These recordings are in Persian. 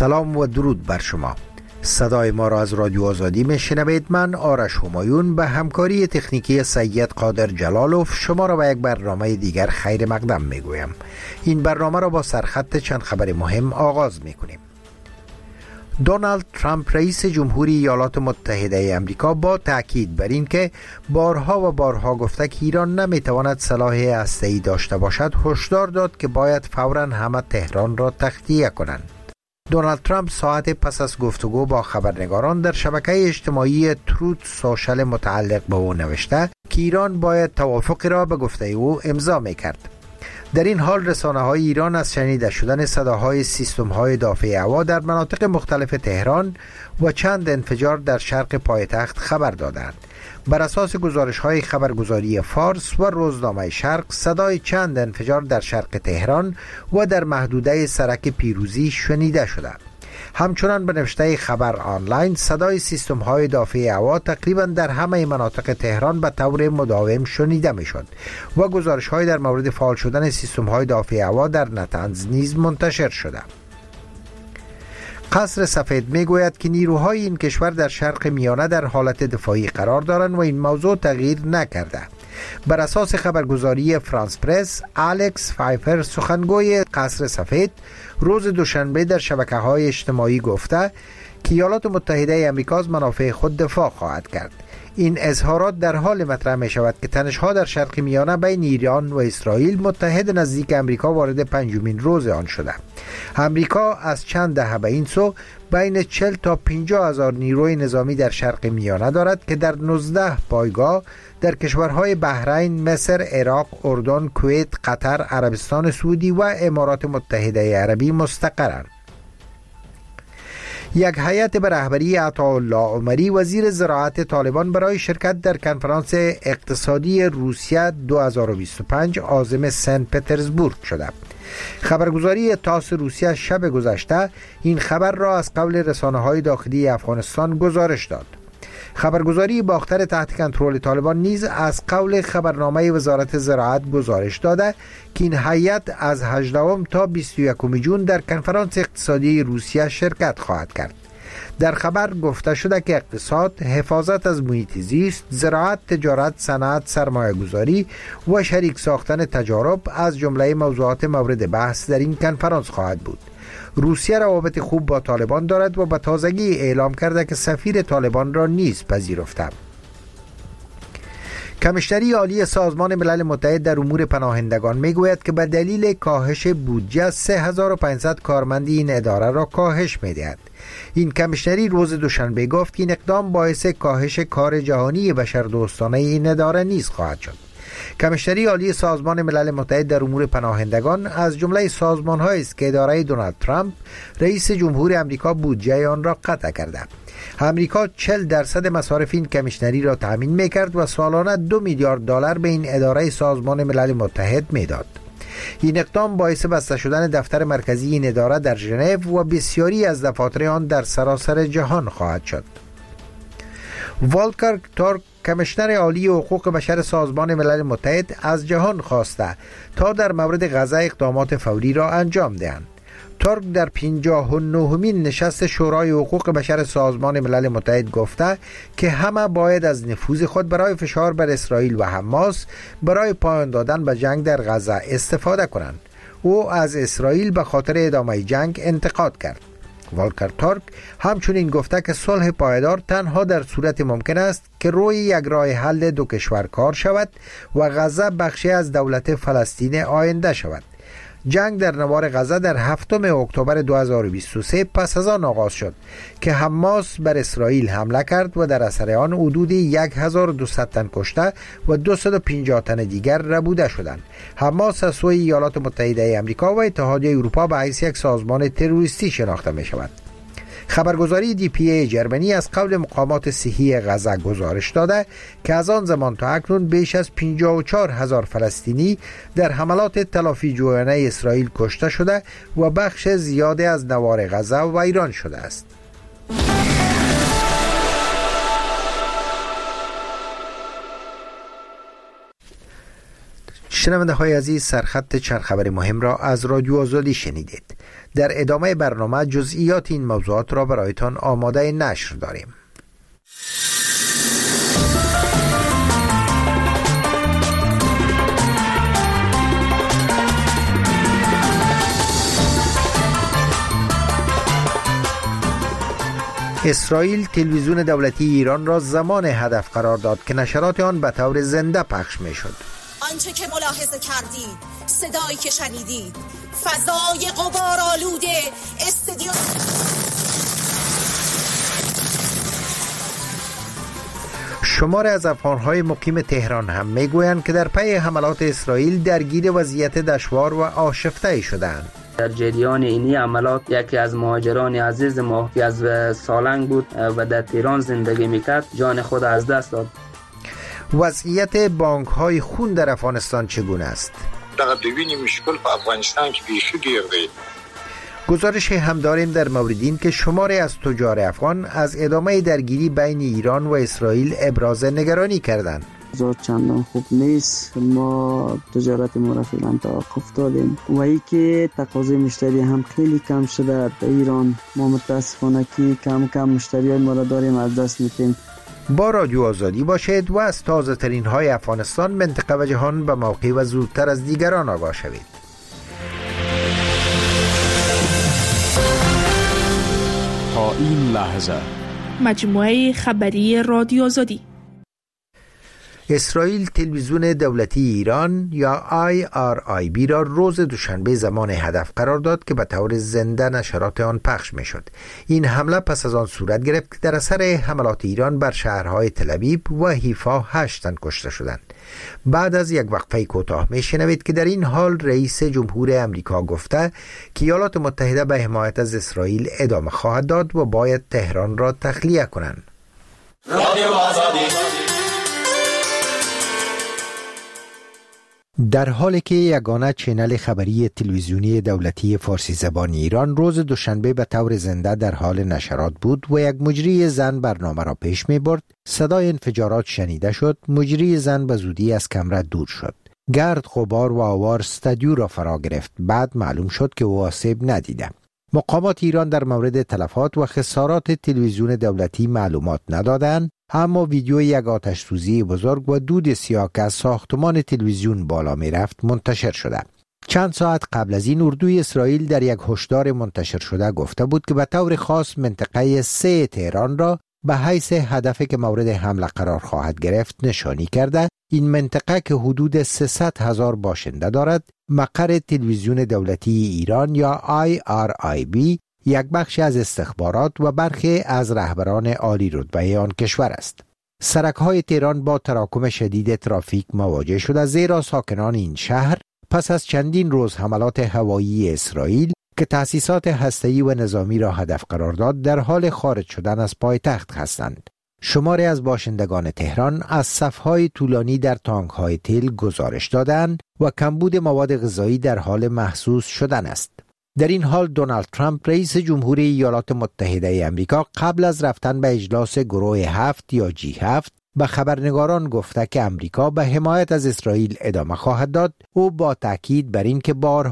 سلام و درود بر شما. صدای ما را از رادیو آزادی میشنوید. من آرش همایون به همکاری تکنیکی سید قادر جلالوف شما را به یک برنامه دیگر خیر مقدم میگویم. این برنامه را با سرخط چند خبر مهم آغاز میکنیم. دونالد ترامپ رئیس جمهوری ایالات متحده آمریکا با تاکید بر این که بارها و بارها گفته که ایران نمیتواند سلاح هسته‌ای داشته باشد، هشدار داد که باید فوراً همه تهران را تخلیه کنند. دونالد ترامپ ساعت پس از گفتگو با خبرنگاران در شبکه اجتماعی تروت سوشل متعلق به او نوشته که ایران باید توافقی را به گفته او امضا میکرد. در این حال رسانه‌های ایران از شنیده شدن صداهای سیستم‌های دافع هوا در مناطق مختلف تهران و چند انفجار در شرق پایتخت خبر دادند. بر اساس گزارش‌های خبرگزاری فارس و روزنامه شرق، صدای چند انفجار در شرق تهران و در محدوده سرک پیروزی شنیده شده. همچنان به نوشته خبر آنلاین، صدای سیستم‌های دافع هوا تقریبا در همه مناطق تهران به طور مداوم شنیده می‌شد و گزارش‌های در مورد فعال شدن سیستم‌های دافع هوا در نطنز نیز منتشر شده. قصر سفید میگوید که نیروهای این کشور در شرق میانه در حالت دفاعی قرار دارند و این موضوع تغییر نکرده. بر اساس خبرگزاری فرانس پرس، الکس فایفر سخنگوی قصر سفید روز دوشنبه در شبکه‌های اجتماعی گفته که ایالات متحده آمریکا از منافع خود دفاع خواهد کرد. این اظهارات در حال مطرح می شود که تنش‌ها در شرق میانه بین ایران و اسرائیل متحد نزدیک آمریکا وارد پنجمین روز آن شده. آمریکا از چند دهه به این سو بین 40 تا 50 هزار نیروی نظامی در شرق میانه دارد که در 19 پایگاه در کشورهای بحرین، مصر، عراق، اردن، کویت، قطر، عربستان سعودی و امارات متحده عربی مستقرند. یک هیئت به رهبری عطاالله عمری وزیر زراعت طالبان برای شرکت در کنفرانس اقتصادی روسیه 2025 عازم سن پترزبورگ شده. خبرگزاری تاس روسیه شب گذشته این خبر را از قول رسانه‌های داخلی افغانستان گزارش داد. خبرگزاری باختر تحت کنترل طالبان نیز از قول خبرنامه وزارت زراعت گزارش داده که این هیئت از 18 تا 21 جون در کنفرانس اقتصادی روسیه شرکت خواهد کرد. در خبر گفته شده که اقتصاد، حفاظت از محیط زیست، زراعت، تجارت، صنعت، سرمایه‌گذاری و شریک ساختن تجارب از جمله موضوعات مورد بحث در این کنفرانس خواهد بود. روسیه روابط خوب با طالبان دارد و به تازگی اعلام کرده که سفیر طالبان را نیز پذیرفته. کمیشنری عالی سازمان ملل متحد در امور پناهندگان میگوید که به دلیل کاهش بودجه 3500 کارمند این اداره را کاهش میدهد. این کمیشنری روز دوشنبه گفت که این اقدام باعث کاهش کار جهانی بشردوستانه این اداره نیز خواهد شد. کمیشنری عالی سازمان ملل متحد در امور پناهندگان از جمله سازمان‌هایی است که اداره دونالد ترامپ رئیس جمهور آمریکا بودجه آن را قطع کرده. آمریکا 40% مصارف این کمیشنری را تامین می‌کرد و سالانه 2 میلیارد دلار به این اداره سازمان ملل متحد می‌داد. این اقدام باعث بسته شدن دفتر مرکزی این اداره در ژنو و بسیاری از دفاتر آن در سراسر جهان خواهد شد. والکر تورک کمیشنر عالی حقوق بشر سازمان ملل متحد از جهان خواسته تا در مورد غزه اقدامات فوری را انجام دهند. تورک در 59مین نشست شورای حقوق بشر سازمان ملل متحد گفته که همه باید از نفوذ خود برای فشار بر اسرائیل و حماس برای پایان دادن به جنگ در غزه استفاده کنند. او از اسرائیل به خاطر ادامه جنگ انتقاد کرد. والکر تورک همچنین گفته که صلح پایدار تنها در صورت ممکن است که روی یک راه حل دو کشور کار شود و غزه بخشی از دولت فلسطین آینده شود. جنگ در نوار غزه در 7 اکتبر 2023 پس از آن آغاز شد که حماس بر اسرائیل حمله کرد و در اثر آن حدود 1200 تن کشته و 250 تن دیگر ربوده شدند. حماس از سوی ایالات متحده آمریکا و اتحادیه اروپا به حیث یک سازمان تروریستی شناخته می شود. خبرگزاری DPA جرمنی از قول مقامات صحی غزه گزارش داده که از آن زمان تا اکنون بیش از 54,000 فلسطینی در حملات تلافی جویانه اسرائیل کشته شده و بخش زیادی از نوار غزه ویران شده است. شنونده های عزیز، سرخط چند خبر مهم را از رادیو آزادی شنیدید. در ادامه برنامه جزئیات این موضوعات را برایتان آماده نشر داریم. اسرائیل تلویزیون دولتی ایران را زمان هدف قرار داد که نشرات آن به طور زنده پخش می شد. آنچه که ملاحظه کردید، صدایی که شنیدید، فضای غبارآلوده استودیو. شمار از افغان‌های مقیم تهران هم میگویند که در پی حملات اسرائیل درگیر وضعیت دشوار و آشفته شدند. در جریان اینی عملات یکی از مهاجران عزیز ما که از سالنگ بود و در تهران زندگی میکرد جان خود از دست داد. وضعیت بانک‌های خون در افغانستان چگونه است؟ دغه د وینې مشکل په افغانستان کې بیخي ډیر دی. گزارش هم داریم در مورد این که شماری از تجار افغان از ادامه درگیری بین ایران و اسرائیل ابراز نگرانی کردند. چندان خوب نیست. ما تجارت ما را فعلا توقف دادیم و ای که تقاضای مشتری هم خیلی کم شده در ایران. ما متاسفانه که کم مشتری ما را داریم از دست میدیم. با رادیو آزادی باشید و از تازه ترین های افغانستان، منطقه و جهان به موقع و زودتر از دیگران آگاه شوید. تا این لحظه مجموعه خبری رادیو آزادی. اسرائیل تلویزیون دولتی ایران یا IRIB را روز دوشنبه زمان هدف قرار داد که به طور زنده نشرات آن پخش می شد. این حمله پس از آن صورت گرفت که در اثر حملات ایران بر شهرهای تل‌آویو و حیفا 8 تن کشته شدند. بعد از یک وقفه کوتاه می شنوید که در این حال رئیس جمهور امریکا گفته که ایالات متحده به حمایت از اسرائیل ادامه خواهد داد و باید تهران را تخلیه کنند. رادیو آزادی. در حالی که یگانه چینل خبری تلویزیونی دولتی فارسی زبان ایران روز دوشنبه به طور زنده در حال نشرات بود و یک مجری زن برنامه را پیش می برد، صدای انفجارات شنیده شد. مجری زن به زودی از کمره دور شد. گرد، غبار و آوار استودیو را فرا گرفت. بعد معلوم شد که او آسیب ندیده. مقامات ایران در مورد تلفات و خسارات تلویزیون دولتی معلومات ندادند، اما ویدیو یک آتش سوزی بزرگ و دود سیاه که از ساختمان تلویزیون بالا می رفت منتشر شده. چند ساعت قبل از این اردوی اسرائیل در یک هشدار منتشر شده گفته بود که به طور خاص منطقه 3 تهران را به حیث هدفی که مورد حمله قرار خواهد گرفت نشانی کرده. این منطقه که حدود 300,000 باشنده دارد، مقر تلویزیون دولتی ایران یا IRIB، یک بخش از استخبارات و برخی از رهبران عالی رتبه آن کشور است. سرک‌های تهران با تراکم شدید ترافیک مواجه شده، زیرا ساکنان این شهر پس از چندین روز حملات هوایی اسرائیل که تأسیسات هسته‌ای و نظامی را هدف قرار داد در حال خارج شدن از پایتخت هستند. شماری از باشندگان تهران از صف‌های طولانی در تانک‌های تل گزارش دادند و کمبود مواد غذایی در حال محسوس شدن است. در این حال دونالد ترامپ رئیس جمهوری ایالات متحده آمریکا قبل از رفتن به اجلاس گروه 7 یا G7 به خبرنگاران گفته که آمریکا به حمایت از اسرائیل ادامه خواهد داد. او با تاکید بر این که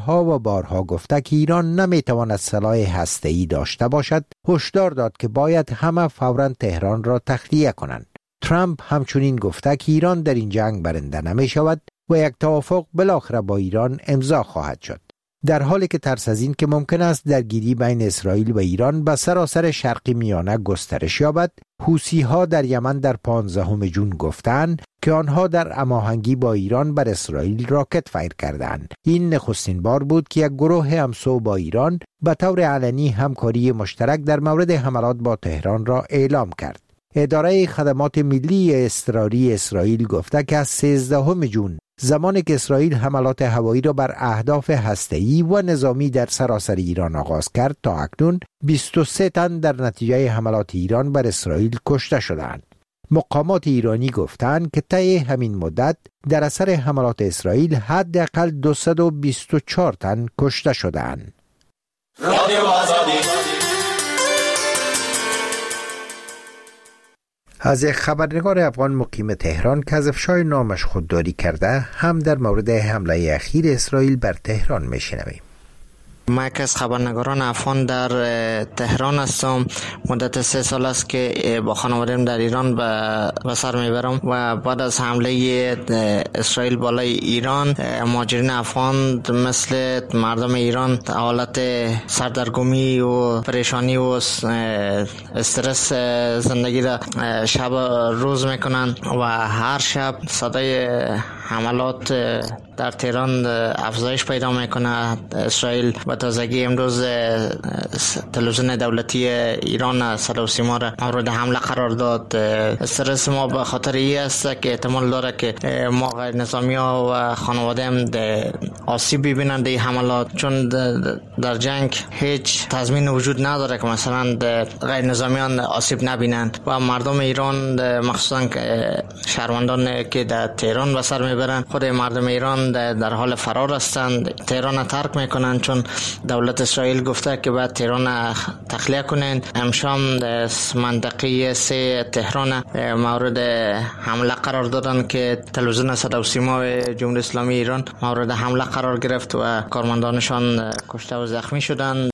بارها گفته که ایران نمیتواند سلاح هسته‌ای داشته باشد، هشدار داد که باید همه فوراً تهران را تخلیه کنند. ترامپ همچنین گفته که ایران در این جنگ برنده نمی شود و یک توافق بالاخره با ایران امضا خواهد شد. در حالی که ترس از این که ممکن است درگیری بین اسرائیل و ایران به سراسر شرق میانه گسترش یابد، حوثی‌ها در یمن در 15 جون گفتند که آنها در هماهنگی با ایران بر اسرائیل راکت فایر کردند. این نخستین بار بود که یک گروه همسو با ایران به طور علنی همکاری مشترک در مورد حملات با تهران را اعلام کرد. اداره خدمات ملی اضطراری اسرائیل گفته که از 13 جون، زمانی که اسرائیل حملات هوایی را بر اهداف هسته‌ای و نظامی در سراسر ایران آغاز کرد، تا اکنون 23 تن در نتیجه حملات ایران بر اسرائیل کشته شدند. مقامات ایرانی گفتند که طی همین مدت در اثر حملات اسرائیل حداقل 224 تن کشته شدند. از یک خبرنگار افغان مقیم تهران که از افشای نامش خودداری کرده هم در مورد حمله اخیر اسرائیل بر تهران میشنویم. من یک از خبرنگاران افغان در تهران هستم. مدت 3 سال است که با خانواده‌ام در ایران به سر میبرم و بعد از حمله اسرائیل بالای ایران مهاجرین افغان مثل مردم ایران حالت سردرگمی و پریشانی و استرس زندگی را شب روز میکنن و هر شب صدای حملات در تهران افزایش پیدا میکنه. اسرائیل و تازگی امروز تلویزیون دولتی ایران صدا و سیما را مورد حمله قرار داد. استرس ما به خاطر این است که احتمال داره که ما غیر نظامی ها و خانواده هم آسیب ببینند این حملات، چون در جنگ هیچ تضمین وجود نداره که مثلا غیر نظامیان آسیب نبینند و مردم ایران مخصوصا شهروندان که در تهران به سر میبرن خود مردم ایران در حال فرار هستند. تهران ترک میکنن چون دولت اسرائیل گفته که باید تهران تخلیه کنن. امشام منطقه 3 تهران مورد حمله قرار دادن که تلویزیون صدا و سیما جمهوری اسلامی ایران مورد حمله قرار گرفت و کارمندانشان کشته و زخمی شدند.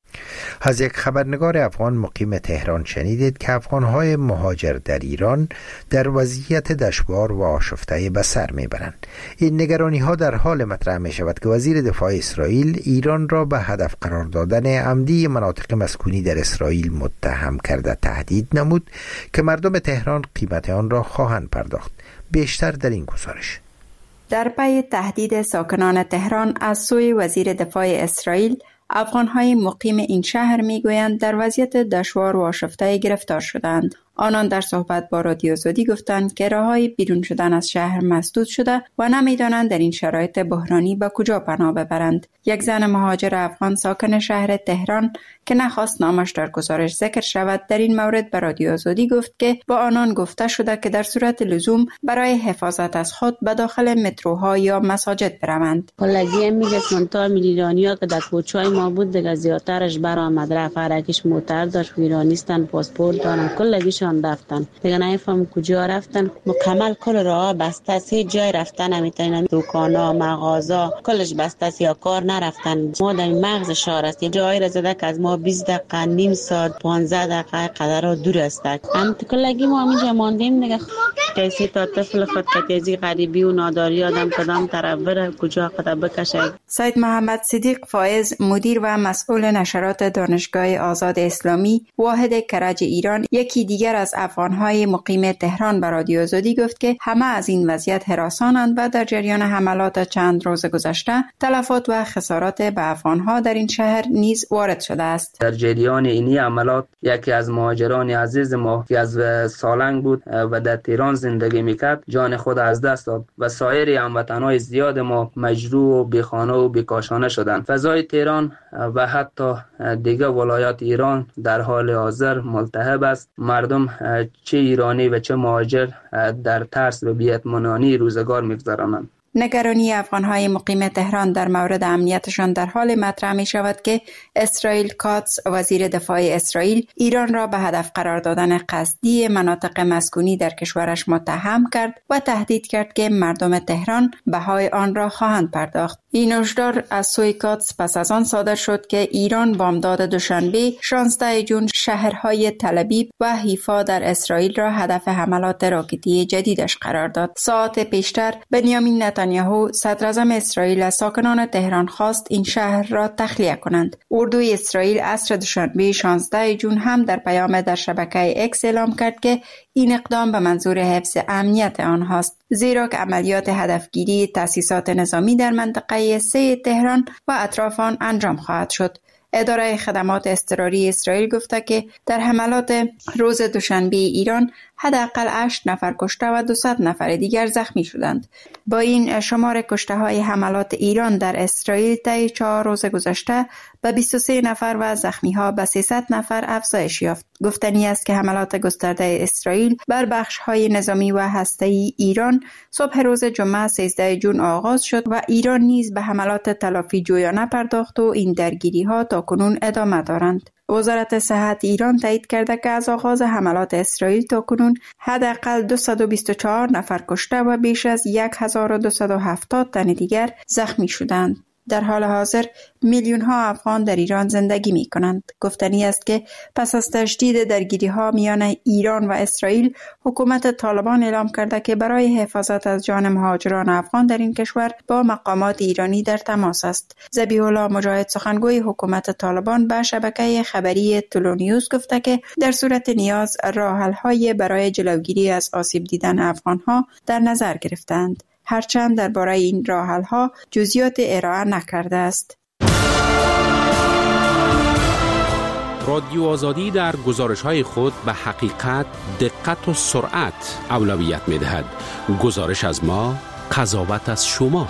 از یک خبرنگار افغان مقیم تهران شنیدید که افغان‌های مهاجر در ایران در وضعیت دشوار و آشفته به سر میبرند. این نگرانی‌ها در حال مطرح می‌شود که وزیر دفاع اسرائیل ایران را به هدف قرار دادن عمدی مناطق مسکونی در اسرائیل متهم کرده تهدید نمود که مردم تهران قیمت آن را خواهند پرداخت. بیشتر در این گزارش. در پی تهدید ساکنان تهران از سوی وزیر دفاع اسرائیل، افغان‌های مقیم این شهر می‌گویند در وضعیت دشوار و آشفته گرفتار شدند. آنان در صحبت با رادیو آزادی گفتند که راه‌های بیرون شدن از شهر مسدود شده و نمی‌دانند در این شرایط بحرانی به کجا پناه ببرند. یک زن مهاجر افغان ساکن شهر تهران که نخواست نامش در گزارش ذکر شود در این مورد به رادیو آزادی گفت که با آنان گفته شده که در صورت لزوم برای حفاظت از خود به داخل متروها یا مساجد بروند. کلگی میگه سنتا میلیونیا که در کوچه‌های ما بود دیگه زیادترش برآمد، رفت هرکیش موتر داشت، ایرانیستان، پاسپورت دارن، کلگیشان رفتن دیگه نمیفهم کجا رفتن. مکمل کل راه بسته است، هیچ جای رفتن نمیتونن، دکانا، مغازه کلش بسته است یا کار نرفتن. ما در مغز شهر است، جایی را زده که از ما 20 دقیقه، نیم ساعت، 15 دقیقه قدر دور است. هم کلگی ما همینجا ماندیم دیگه. کسی تا طفل خود کتیزی غریبی و ناداری آدم کدام طرف بره کجا خدا بکشه. سید محمد صدیق فائز مدیر و مسئول نشرات دانشگاه آزاد اسلامی واحد کرج ایران یکی دیگر از افغان‌های مقیم تهران به رادیو آزادی گفت که همه از این وضعیت هراسانند و در جریان حملات چند روز گذشته تلفات و خسارات به افغان‌ها در این شهر نیز وارد شده است. در جریان این حملات یکی از مهاجران عزیز ما که از سالنگ بود و در تهران زندگی میکرد جان خود از دست داد و سایر هموطنان زیاد ما مجروح و بیخانه و بیکاشانه شدند. فضای تهران و حتی دیگر ولایات ایران در حال حاضر ملتهب است. مردم چه ایرانی و چه مهاجر در ترس و بی‌اطمینانی روزگار می‌گذرانند. نگرانی افغان‌های مقیم تهران در مورد امنیتشان در حال مطرح می شود که اسرائیل کاتس وزیر دفاع اسرائیل ایران را به هدف قرار دادن قصدی مناطق مسکونی در کشورش متهم کرد و تهدید کرد که مردم تهران بهای آن را خواهند پرداخت. این هشدار از سوی کاتس پس از آن صادر شد که ایران بامداد دوشنبه 16 جون شهرهای تل‌آبیب و حیفا در اسرائیل را هدف حملات راکتی جدیدش قرار داد. ساعت پیشتر بنیامین نتانیاهو صدر اعظم اسرائیل از ساکنان تهران خواست این شهر را تخلیه کنند. اردوی اسرائیل عصر دوشنبه 16 جون هم در پیام در شبکه اکس اعلام کرد که این اقدام به منظور حفظ امنیت آنهاست، زیرا که عملیات هدفگیری تأسیسات نظامی در منطقه 3 تهران و اطراف آن انجام خواهد شد. اداره خدمات اضطراری اسرائیل گفته که در حملات روز دوشنبه ایران حداقل 8 نفر کشته و 200 نفر دیگر زخمی شدند. با این شمار کشته‌های حملات ایران در اسرائیل طی 4 روز گذشته به 23 نفر و زخمی‌ها به 300 نفر افزایش یافت. گفتنی است که حملات گسترده اسرائیل بر بخش‌های نظامی و هسته‌ای ایران صبح روز جمعه 13 جون آغاز شد و ایران نیز به حملات تلافی جویانه پرداخت و این درگیری‌ها تاکنون ادامه دارند. وزارت صحت ایران تایید کرده که از آغاز حملات اسرائیل تاکنون حداقل 224 نفر کشته و بیش از 1270 تن دیگر زخمی شدند. در حال حاضر میلیون ها افغان در ایران زندگی می کنند. گفتنی است که پس از تشدید درگیری ها میان ایران و اسرائیل، حکومت طالبان اعلام کرده که برای حفاظت از جان مهاجران افغان در این کشور با مقامات ایرانی در تماس است. ذبیح الله مجاهد، سخنگوی حکومت طالبان، به شبکه خبری تولونیوز گفته که در صورت نیاز راه حل های برای جلوگیری از آسیب دیدن افغان ها در نظر گرفتند، هرچند درباره این راه حل ها جزئیات ارائه نکرده است. رادیو آزادی در گزارش‌های خود به حقیقت، دقت و سرعت اولویت می‌دهد. گزارش از ما، قضاوت از شما.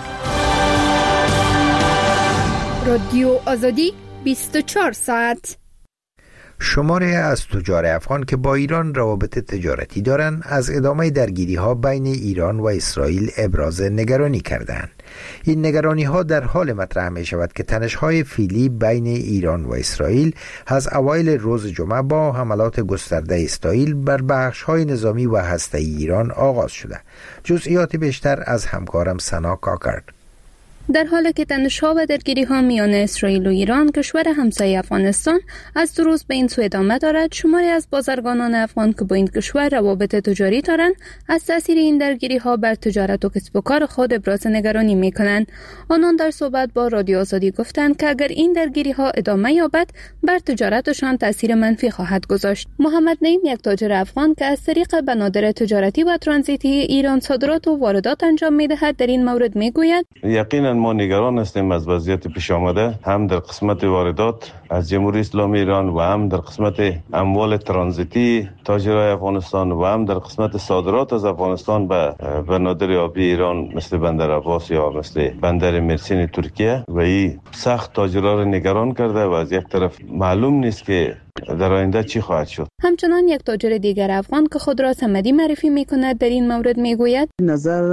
رادیو آزادی 24 ساعت. شماری از تجار افغان که با ایران روابط تجارتی دارند از ادامه درگیری‌ها بین ایران و اسرائیل ابراز نگرانی کردند. این نگرانی‌ها در حال مطرح می‌شود که تنش‌های فعلی بین ایران و اسرائیل از اوایل روز جمعه با حملات گسترده اسرائیل بر بخش‌های نظامی و هسته‌ای ایران آغاز شده. جزئیات بیشتر از همکارم سنا کاکرد. در حالی که تنش‌ها و درگیری‌ها میان اسرائیل و ایران، کشور همسایه افغانستان، از دو روز به این سو ادامه دارد، شماری از بازرگانان افغان که با این کشور روابط تجاری دارند، از تاثیر این درگیری‌ها بر تجارت و کسب و کار خود ابراز نگرانی می‌کنند. آنان در صحبت با رادیو آزادی گفتند که اگر این درگیری‌ها ادامه یابد، بر تجارتشان تاثیر منفی خواهد گذاشت. محمد نعیم، یک تاجر افغان که از طریق بنادر تجارتی و ترانزیتی ایران صادرات و واردات انجام می‌دهد، در این مورد می‌گوید: یقیناً ما نگران هستیم از وضعیت پیش آمده، هم در قسمت واردات از جمهوری اسلامی ایران و هم در قسمت اموال ترانزیتی تاجرای افغانستان و هم در قسمت صادرات از افغانستان به بنادر آبی ایران مثل بندر عباس یا مثل بندر مرسین ترکیه، و این سخت تاجرها را نگران کرده و از یک طرف معلوم نیست که در آینده چی خواهد شد. همچنان یک تاجر دیگر افغان که خود را صمدی معرفی می‌کند در این مورد میگوید: نظر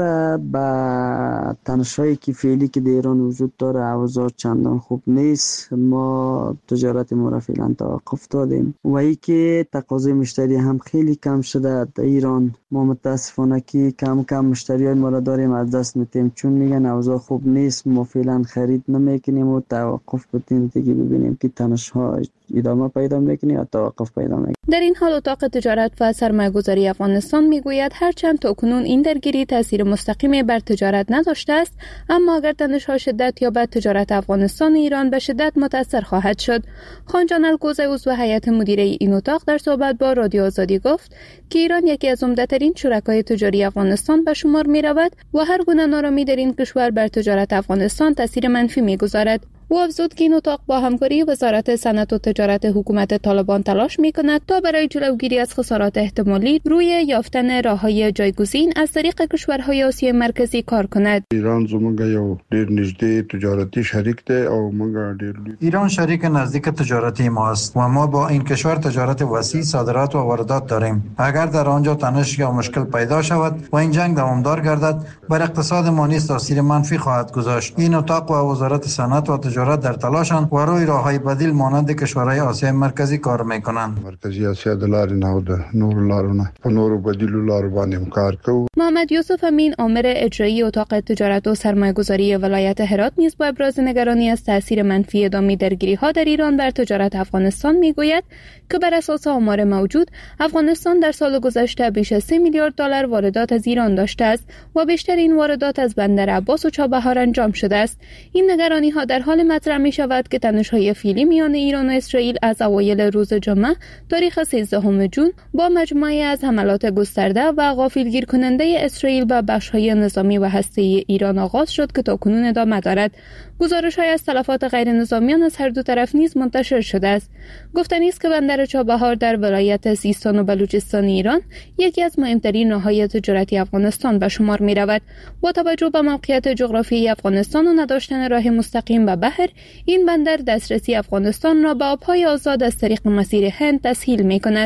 به تنش‌هایی که فعلی که در ایران وجود داره، اوضاع چندان خوب نیست. ما تجارت ما را فعلا توقف دادیم و ای که تقاضای مشتری هم خیلی کم شده در ایران. ما متاسفانه که کم مشتریای ما را داریم از دست میتیم، چون میگن اوضاع خوب نیست. ما فعلا خرید نمیکنیم و توقف بدیم دیگه، ببینیم که تنش‌ها ادامه پیدا میکنه یا توقف پیدا میکنه. در این حال اتاق تجارت و سرمایه‌گذاری افغانستان میگوید هرچند تاکنون این درگیری تاثیر مستقیمی بر تجارت نداشته است، اما اگر تنش‌ها شدت یابد، تجارت افغانستان و ایران به شدت متاثر خواهد شد. خانجان الگوزه، عضو هیئت مدیره این اتاق، در صحبت با رادیو آزادی گفت که ایران یکی از عمده‌ترین شرکای تجاری افغانستان به شمار می‌رود و هر گونه نارامی در این کشور بر تجارت افغانستان تاثیر منفی می‌گذارد. او افزود که این اتاق با همکاری وزارت صنعت و تجارت حکومت طالبان تلاش می‌کند تا برای جلوگیری از خسارات احتمالی روی یافتن راه‌های جایگزین از طریق کشورهای آسیای مرکزی کار کند. ایران زموږ یو ډېر نږدې تجارتی شریک دی او موږ ډېر ایران شریک نزدیک تجارتی ما است و ما با این کشور تجارت وسیع، صادرات و واردات داریم. اگر در آنجا تنش یا مشکل پیدا شود و این جنگ دوامدار گردد، بر اقتصاد ما نیز تاثیر منفی خواهد گذاشت. این اتاق و وزارت صنعت و تجارت در تلاشند و روی راه‌های بدیل مانند کشورهای آسیای مرکزی کار می‌کنند. مرکزی آسیا د لارې نه او د نورو لارو نه په نورو بدیلو لارو باندې کار کوو. محمد یوسف امین، آمر اجرایی اتاق تجارت و سرمایه‌گذاری ولایت هرات، نیز با ابراز نگرانی از تاثیر منفی ادامه درگیری‌ها در ایران بر تجارت افغانستان میگوید که بر اساس آمار موجود، افغانستان در سال گذشته بیش از 3 میلیارد دلار واردات از ایران داشته است و بیشتر این واردات از بندر عباس و چابهار انجام شده است. این نگرانی‌ها در حال مطرح می‌شود که تنش‌های فعلی میان ایران و اسرائیل از اوایل روز جمعه تاریخ 13 جون با مجموعه از حملات گسترده و غافلگیر کننده اسرائیل به بخش‌های نظامی و هسته‌ای ایران آغاز شد که تاکنون ادامه دارد. گزارش‌های از تلفات غیر نظامیان از هر دو طرف نیز منتشر شده است. گفتنی است که بندر چابهار در ولایت سیستان و بلوچستان ایران یکی از مهمترین راه‌های تجارتی افغانستان به شمار می‌رود. با توجه به موقعیت جغرافیایی افغانستان و نداشتن راه مستقیم به بحر، این بندر دسترسی افغانستان را به آب‌های آزاد از طریق مسیر هند تسهیل می‌کند.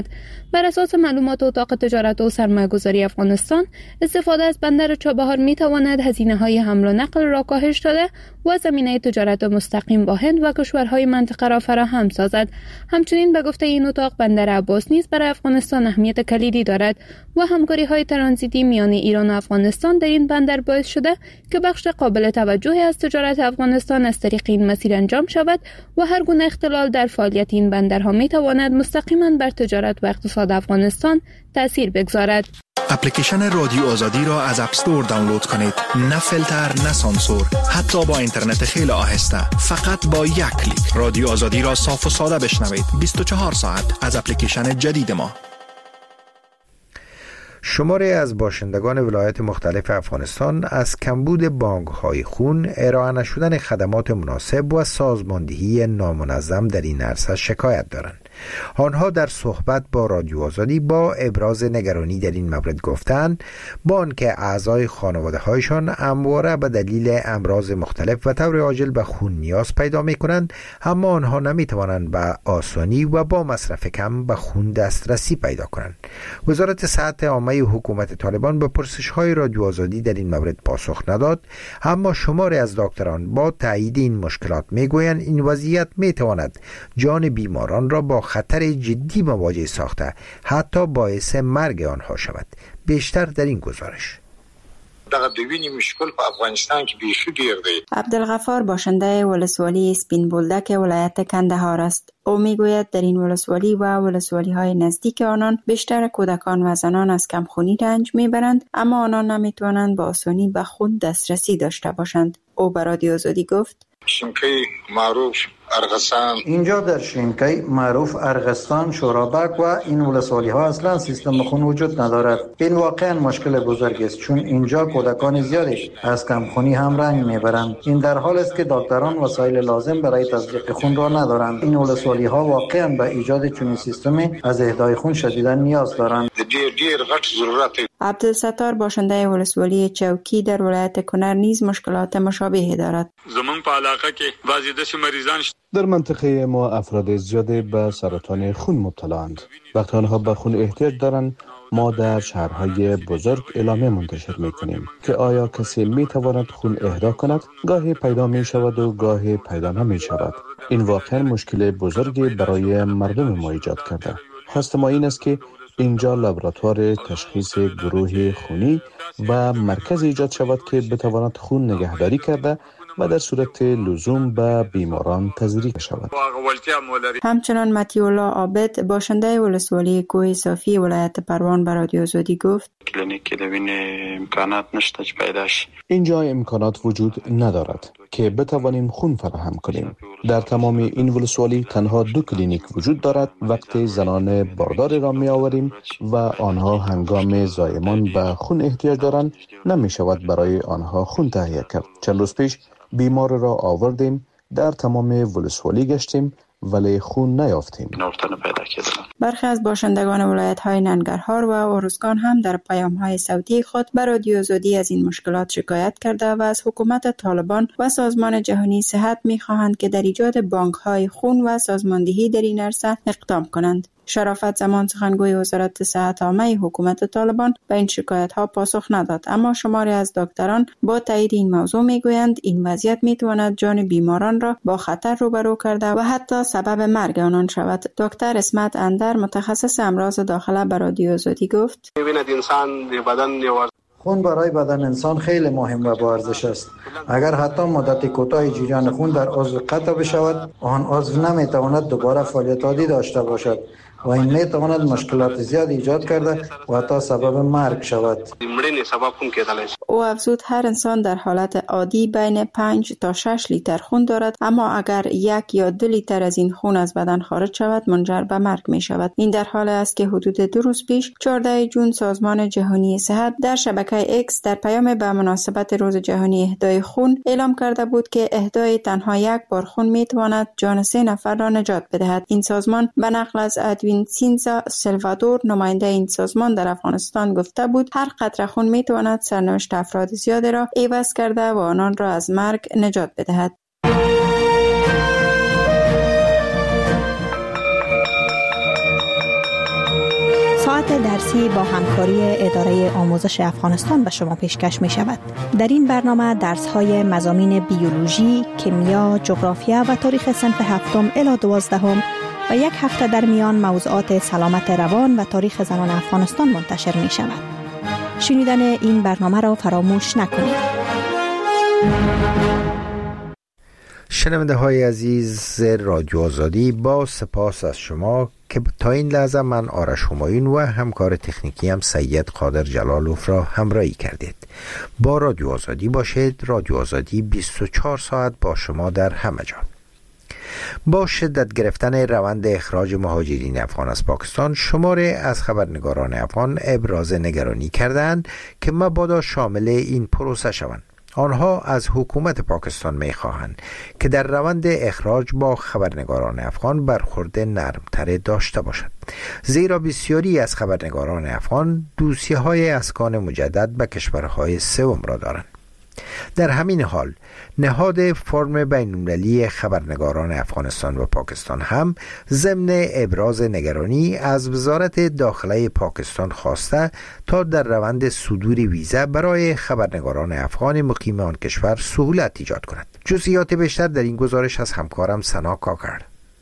بر اساس معلومات اتاق تجارت و سرمایه‌گذاری افغانستان، استفاده از بندر چابهار می‌تواند هزینه‌های حمل و نقل را کاهش داده و زمینه تجارت مستقیم با هند و کشورهای منطقه را فراهم سازد. همچنین به گفته این اتاق، بندر عباس نیز برای افغانستان اهمیت کلیدی دارد و همکاری‌های ترانزیتی میان ایران و افغانستان در این بندر باعث شده که بخش قابل توجهی از تجارت افغانستان از طریق این مسیر انجام شود و هر گونه اختلال در فعالیت این بندرها می‌تواند مستقیما بر تجارت و اقتصاد افغانستان تأثیر بگذارد. اپلیکیشن رادیو آزادی را از اپ استور دانلود کنید. نه فیلتر، نه سانسور، حتی با اینترنت خیلی آهسته. فقط با یک کلیک رادیو آزادی را صاف و ساده بشنوید. 24 ساعت از اپلیکیشن جدید ما. شماری از باشندگان ولایات مختلف افغانستان از کمبود بانک‌های خون، ارائه نشدن خدمات مناسب و سازماندهی نامنظم در این عرصه شکایت دارند. آنها در صحبت با رادیو آزادی با ابراز نگرانی در این مورد گفتند با آنکه اعضای خانواده هایشان همواره به دلیل امراض مختلف و طور عاجل به خون نیاز پیدا می کنند، اما آنها نمی توانند به آسانی و با مصرف کم به خون دسترسی پیدا کنند. وزارت صحت عامه حکومت طالبان به پرسش های رادیو آزادی در این مورد پاسخ نداد، اما شماری از دکتران با تایید این مشکلات می گویند این وضعیت می تواند جان بیماران را با خطر جدی مواجه ساخته، حتی باعث مرگ آنها شود. بیشتر در این گزارش. دغه د وینې مشکل په افغانستان کې بیخي ډیر دی. عبدالغفار باشنده ولسوالی سپین بولدک ولایت کندهار است. او میگوید در این ولسوالی و ولسوالی‌های نزدیک آنان بیشتر کودکان و زنان از کمخونی رنج میبرند، اما آنان نمیتوانند با آسانی به خون دسترسی داشته باشند. او به رادیو آزادی گفت: شینکی معروف ارغستان، اینجا در شینکی معروف ارغستان، شورابک و این ولسوالی ها اصلا سیستم خون وجود ندارد. این واقعا مشکل بزرگی است، چون اینجا کودکان زیادی از کمخونی هم رنج میبرند. این در حال است که دکتران وسایل لازم برای تزریق خون را ندارند. این ولسوالی ها واقعا به ایجاد چنین سیستمی از اهدای خون شدیدا نیاز دارند. ډیر غټ ضرورت. عبدالستار باشنده ولسوالی چوکی در ولایت کنر نیز مشکلات مشابهی دارد. زمون په علاقه کې بعضی د مریضان در منطقه ما افراد زیادی به سرطان خون مبتلااند. وقتی آنها به خون احتیاج دارند، ما در شهرهای بزرگ اعلامیه منتشر می‌کنیم که آیا کسی می‌تواند خون اهدا کند. گاهی پیدا می‌شود و گاهی پیدا نمی‌شود. این واقعا مشکل بزرگی برای مردم ما ایجاد کرده. خواست ما این است که اینجا لابراتوار تشخیص گروه خونی و مرکز ایجاد شود که بتواند خون نگهداری کرده و در صورت لزوم به بیماران تزریق شود. همچنان متی‌الله عابد باشنده ولسوالی کوه صافی ولایت پروان به رادیو آزادی گفت: کلینیک دوین امکانات نشته چې پیدا شي. اینجا امکانات وجود ندارد که بتوانیم خون فراهم کنیم. در تمام این ولسوالی تنها 2 کلینیک وجود دارد. وقتی زنان باردار را می آوریم و آنها هنگام زایمان به خون احتیاج دارند، نمی شود برای آنها خون تهیه کرد. چند روز پیش بیمار را آوردیم، در تمام ولسوالی گشتیم ولی خون نیافتیم. برخی از باشندگان ولایت‌های ننگرهار و ارزگان هم در پیام‌های صوتی خود به رادیو آزادی از این مشکلات شکایت کرده و از حکومت طالبان و سازمان جهانی صحت می‌خواهند که در ایجاد بانک‌های خون و سازماندهی در این عرصه اقدام کنند. شرافت زمان سخنگوی وزارت صحت عامه حکومت طالبان به این شکایت‌ها پاسخ نداد، اما شماری از دکتران با تایید این موضوع میگویند این وضعیت میتواند جان بیماران را با خطر روبرو کرده و حتی سبب مرگ آنان شود. دکتر اسمت اندر متخصص امراض داخله به رادیو آزادی گفت: خون برای بدن انسان خیلی مهم و با ارزش است. اگر حتی مدت کوتاه جریان خون در عضو قطع بشود، آن عضو نمیتواند دوباره فعالیت عادی داشته باشد و این میتواند مشکلات زیاد ایجاد کرده و حتی سبب مرگ شود. او افزود هر انسان در حالت عادی بین 5 تا 6 لیتر خون دارد، اما اگر 1 یا 2 لیتر از این خون از بدن خارج شود منجر به مرگ می شود. این در حال است که حدود 2 روز پیش 14 جون سازمان جهانی صحت در شبکه X در پیام به مناسبت روز جهانی اهدای خون اعلام کرده بود که اهدای تنها 1 بار خون می تواند جان 3 نفر را نجات بدهد. این سازمان به نقل از ادوین سینزا سلوادور نماینده این سازمان در افغانستان گفته بود هر قطره خون می تواند سرنوشت افراد زیادی را عوض کرده و آنان را از مرگ نجات بدهد. ساعت درسی با همکاری اداره آموزش افغانستان به شما پیشکش می شود. در این برنامه درس های مضامین بیولوژی، کیمیا، جغرافیا و تاریخ صنف 7 الی 12 و یک هفته در میان موضوعات سلامت روان و تاریخ زنان افغانستان منتشر می شود. شنیدن این برنامه را فراموش نکنید. شنونده های عزیز رادیو آزادی، با سپاس از شما که تا این لحظه من آرش همایون و همکار تکنیکی هم سید قادر جلالوف را همراهی کردید. با رادیو آزادی باشید. رادیو آزادی 24 ساعت با شما در همه جا. با شدت گرفتن روند اخراج مهاجرین افغان از پاکستان، شماره از خبرنگاران افغان ابراز نگرانی کردند که مبادا شامل این پروسه شوند. آنها از حکومت پاکستان می‌خواهند که در روند اخراج با خبرنگاران افغان برخورد نرم‌تر داشته باشد، زیرا بسیاری از خبرنگاران افغان دوسیه‌های اسکان مجدد به کشورهای سوم را دارند. در همین حال نهاد فرم بین‌المللی خبرنگاران افغانستان و پاکستان هم ضمن ابراز نگرانی از وزارت داخله پاکستان خواسته تا در روند صدور ویزا برای خبرنگاران افغان مقیم آن کشور سهولت ایجاد کند. جزئیات بیشتر در این گزارش از همکارم سنا کاکر.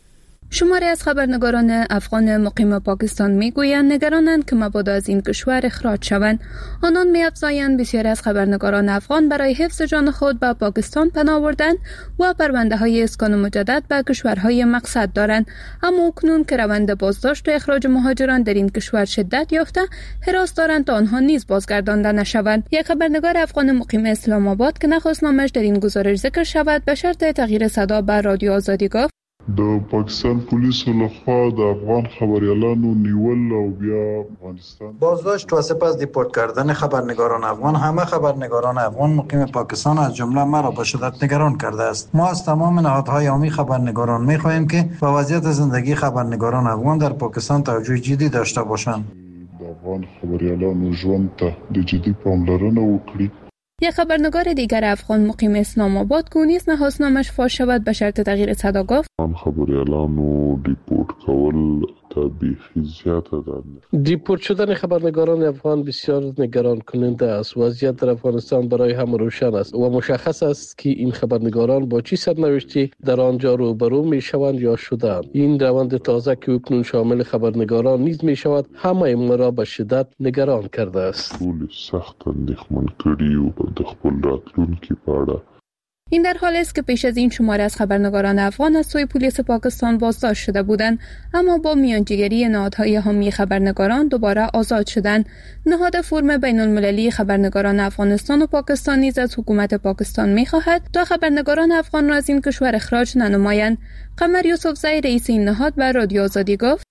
شماری از خبرنگاران افغان مقیم پاکستان میگویند نگرانند که مبادا از این کشور اخراج شوند. آنان می‌افزایند بسیاری از خبرنگاران افغان برای حفظ جان خود به پاکستان پناه بردند و پرونده‌های اسکان مجدد به کشورهای مقصد دارند، اما اکنون که روند بازداشت و اخراج مهاجران در این کشور شدت یافته، حراس دارند تا آنها نیز بازگردانده نشوند. یک خبرنگار افغان مقیم اسلام آباد که نخواست نامش در این گزارش ذکر شود، به شرط تغییر صدا به رادیو آزادی گفت: د پاکستان پولیسو لخوا د افغان خبریالانو نیول او بیا افغانستان بازداشت و سپس دیپورت کردن خبرنگاران افغان همه خبرنگاران افغان مقیم پاکستان از جمله مرا به شدت نگران کرده است. ما از تمام نهادهای عمومی خبرنگاران می‌خواهیم که به وضعیت زندگی خبرنگاران افغان در پاکستان توجه جدی داشته باشند. د افغان خبریالانو ژوند ته د جدي پاملرنه وکړي. یک خبرنگار دیگر افغان مقیم اسلام آباد که نیز نخواست نامش فاش شود به شرط تغییر صدا گفت: خبریالانو دیپورت کول بیخی زیاده دارند. دیپورت شدن خبرنگاران افغان بسیار نگران کننده است. وضعیت در افغانستان برای همه روشن است و مشخص است که این خبرنگاران با چه سرنوشتی در آنجا روبرو می شوند یا شدند. این روند تازه که اکنون شامل خبرنگاران نیز می شود همه ما را به شدت نگران کرده است. ټول سخت اندېښمن کړي او د خپل راتلونکي په اړه. این در حالی است که پیش از این شماره از خبرنگاران افغان از سوی پلیس پاکستان بازداشت شده بودند، اما با میانجیگری نهادهای حامی خبرنگاران دوباره آزاد شدند. نهاد فرم بین‌المللی خبرنگاران افغانستان و پاکستان نیز از حکومت پاکستان می‌خواهد تا خبرنگاران افغان را از این کشور اخراج ننمایند. قمر یوسفزئی رئیس این نهاد به رادیو آزادی گفت: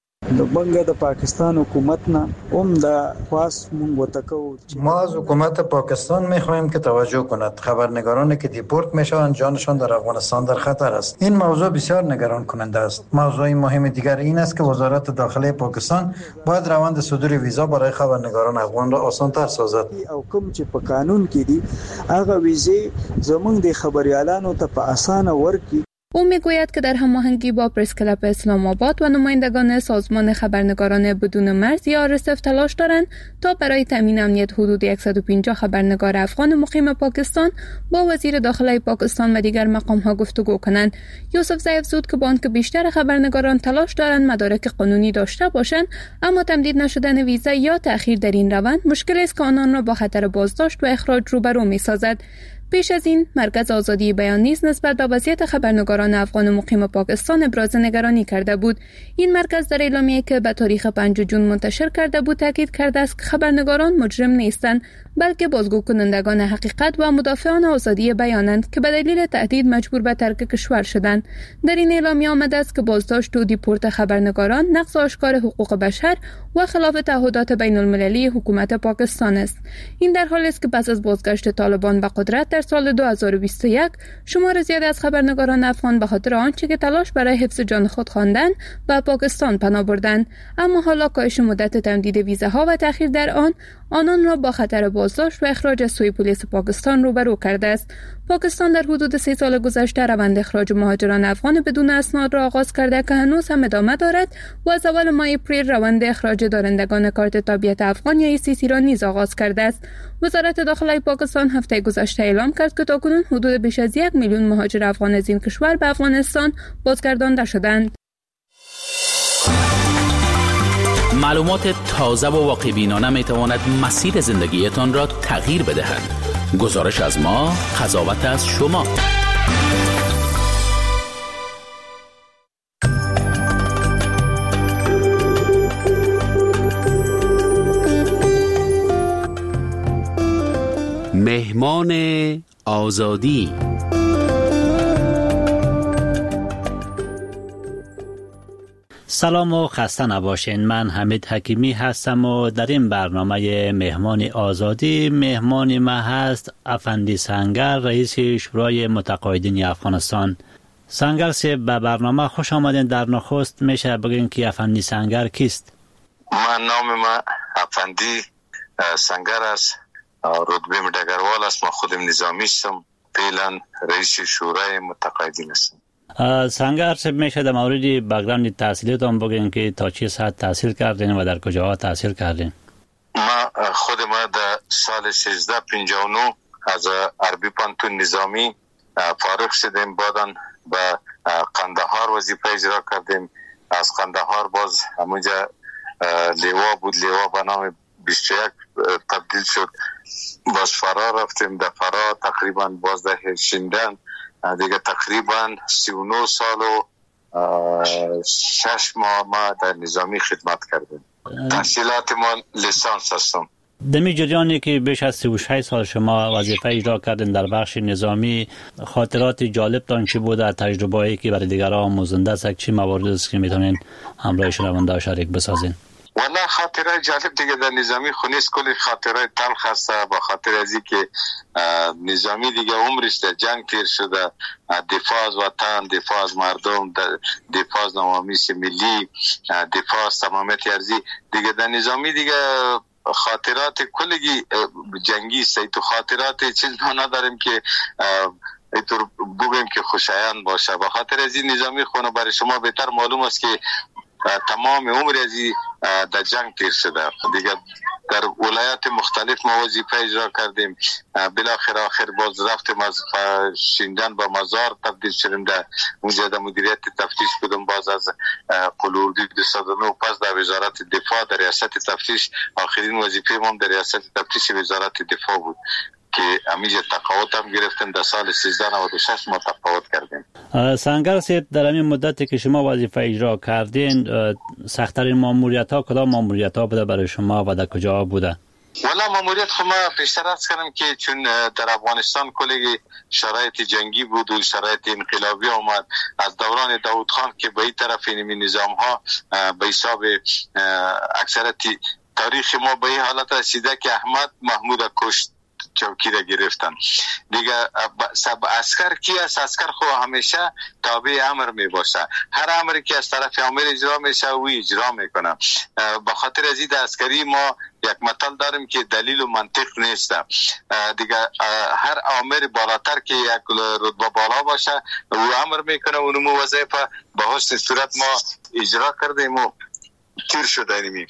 د پاکستان حکومت نه اوم د خاص مونږ وتکو. ما از حکومت پاکستان می‌خواهیم که توجه کند. خبرنگارانی که دیپورت میشوند جانشان در افغانستان در خطر است. این موضوع بسیار نگران کننده است. موضوع مهم دیگر این است که وزارت داخله پاکستان باید روند صدور ویزا برای خبرنگاران افغان را آسان‌تر سازد. او کوم چې په قانون کې دي هغه ویزه زمونږ د خبريالانو ته په اسانه ورکړي. او میگوید که در هماهنگی با پرس کلاب اسلام آباد و نمایندگان سازمان خبرنگاران بدون مرز یا RSF تلاش دارند تا برای تامین امنیت حدود 150 خبرنگار افغان مقیم پاکستان با وزیر داخله پاکستان و دیگر مقام‌ها گفتگو کنند. یوسفزئی افزود که با آنکه بیشتر خبرنگاران تلاش دارند مدارک قانونی داشته باشند، اما تمدید نشدن ویزا یا تأخیر در این روند مشکلی است که آنان را با خطر بازداشت و اخراج روبرو می‌سازد. پیش از این مرکز آزادی بیان نیز نسبت به وضعیت خبرنگاران افغان مقیم پاکستان ابراز نگرانی کرده بود. این مرکز در اعلامیه‌ای که به تاریخ 5 جون منتشر کرده بود تاکید کرده است که خبرنگاران مجرم نیستند، بلکه بازگو کنندگان حقیقت و مدافعان آزادی بیانند که به دلیل تهدید مجبور به ترک کشور شدند. در این اعلامیه آمده است که بازداشت و دیپورت خبرنگاران نقض آشکار حقوق بشر و خلاف تعهدات بین‌المللی حکومت پاکستان است. این در حالی است که پس از بازگشت طالبان به قدرت در سال 2021 شمار زیادی از خبرنگاران افغان به خاطر آنچه که تلاش برای حفظ جان خود خواندند به پاکستان پناه بردند، اما حالا کاهش مدت تمدید ویزاها و تأخیر در آنان را با خطر بازداشت و اخراج از سوی پلیس پاکستان روبرو کرده است. پاکستان در حدود 3 سال گذشته روند اخراج مهاجران افغان بدون اسناد را آغاز کرده که هنوز هم ادامه دارد و از اول ماه اپریل روند اخراج دارندگان کارت تابعیت افغان یا ECC را نیز آغاز کرده است. وزارت داخله پاکستان هفته گذشته اعلام کرد که تاکنون حدود بیش از 1 میلیون مهاجر افغان از این کشور به افغانستان بازگردانده شدند. معلومات تازه و واقع‌بینانه میتواند مسیر زندگیتان را تغییر بدهد. گزارش از ما، قضاوت از شما. مهمان آزادی. سلام و خسته نباشین. من حمید حکیمی هستم و در این برنامه مهمان آزادی مهمان ما هست افندی سنگر، رئیس شورای متقاعدین افغانستان. سنگر سی به برنامه خوش آمدین. در نخست میشه بگین که افندی سنگر کیست؟ من نام ما افندی سنگر است، رتبه ډګروال است. ما خودم نظامی هستم، فعلا رئیس شورای متقاعدین هستم. سنگر صاحب میشه در مورد بک‌گراند تحصیلیتون بگین که تا چه ساعت تحصیل کردین و در کجاها تحصیل کردین؟ ما در سال 1359 از عربی پانتون نظامی فارغ شدیم. بعداً به قندهار وظیفه اجرا کردیم. از قندهار باز همونجا لیوا بود، لیوا به نام 21 تبدیل شد. باز فرار رفتیم، در فرار تقریبا باز در شیندن دیگه تقریبا 39 سال و 6 ماه ما در نظامی خدمت کردیم. تحصیلات ما لیسانس هستم. دمی جریانی که بیش از 36 سال شما وظیفه اجرا کردین در بخش نظامی، خاطرات جالبتان چی بود؟ تجربه‌ای که برای دیگران آموزنده است، چی موارد است که میتونین همراه شنونده شریک بسازین؟ والله خاطره جالب دیگه در نظامی خونیست، کلی خاطره تلخ است. با خاطر از که نظامی دیگه عمرش در جنگ تیر شده، دفاع از وطن، دفاع از مردم، دفاع از نوامیس ملی، دفاع از تمامیت ارضی دیگه در نظامی دیگه خاطرات کلگی جنگی است. تو خاطرات چیز ما نداریم که اینطور بگیم که خوشایند باشه. با خاطر از این نظامی خونه برای شما بهتر معلوم است که تمام عمر ازی در جنگ تیر شده. دیگه در ولایات مختلف ما وظیفه اجرا کردیم. بالاخره آخر باز رفتیم از شیندن به مزار تبدیل شدیم. در اونجا در مدیریت تفتیش بودم. باز از قلوردی 209 پس در وزارت دفاع در ریاست تفتیش. آخرین وظیفه ما در ریاست تفتیش وزارت دفاع بود که همیشه تقاعد هم گرفتیم. در سال 1396 ما تقاعد کردیم. سنگر صاحب، در همین مدتی که شما وظیفه اجرا کردین، سخت‌ترین ماموریت‌ها کدام ماموریت‌ها بوده برای شما و در کجا بوده؟ والا ماموریت خود ما پیشتر از کنم که چون در افغانستان کلی شرایط جنگی بود و شرایط انقلابی آمد از دوران داود خان که به این طرف این نظام ها به حساب اکثریت تاریخ ما به این حالت رسیده که احمد محمود کشت چوکی را گرفتن دیگه. سب عسکر کی است؟ عسکر خو همیشه تابع امر می باشه. هر امری که از طرف امر اجرا میشه او اجرا میکنه. به خاطر از این عسکری ما یک مطلب داریم که دلیل و منطق نیست دیگه. هر امر بالاتر که یک رتبه بالا باشه او امر میکنه و نمو وظیفه به حسن صورت ما اجرا کردیم و تیر شدیم.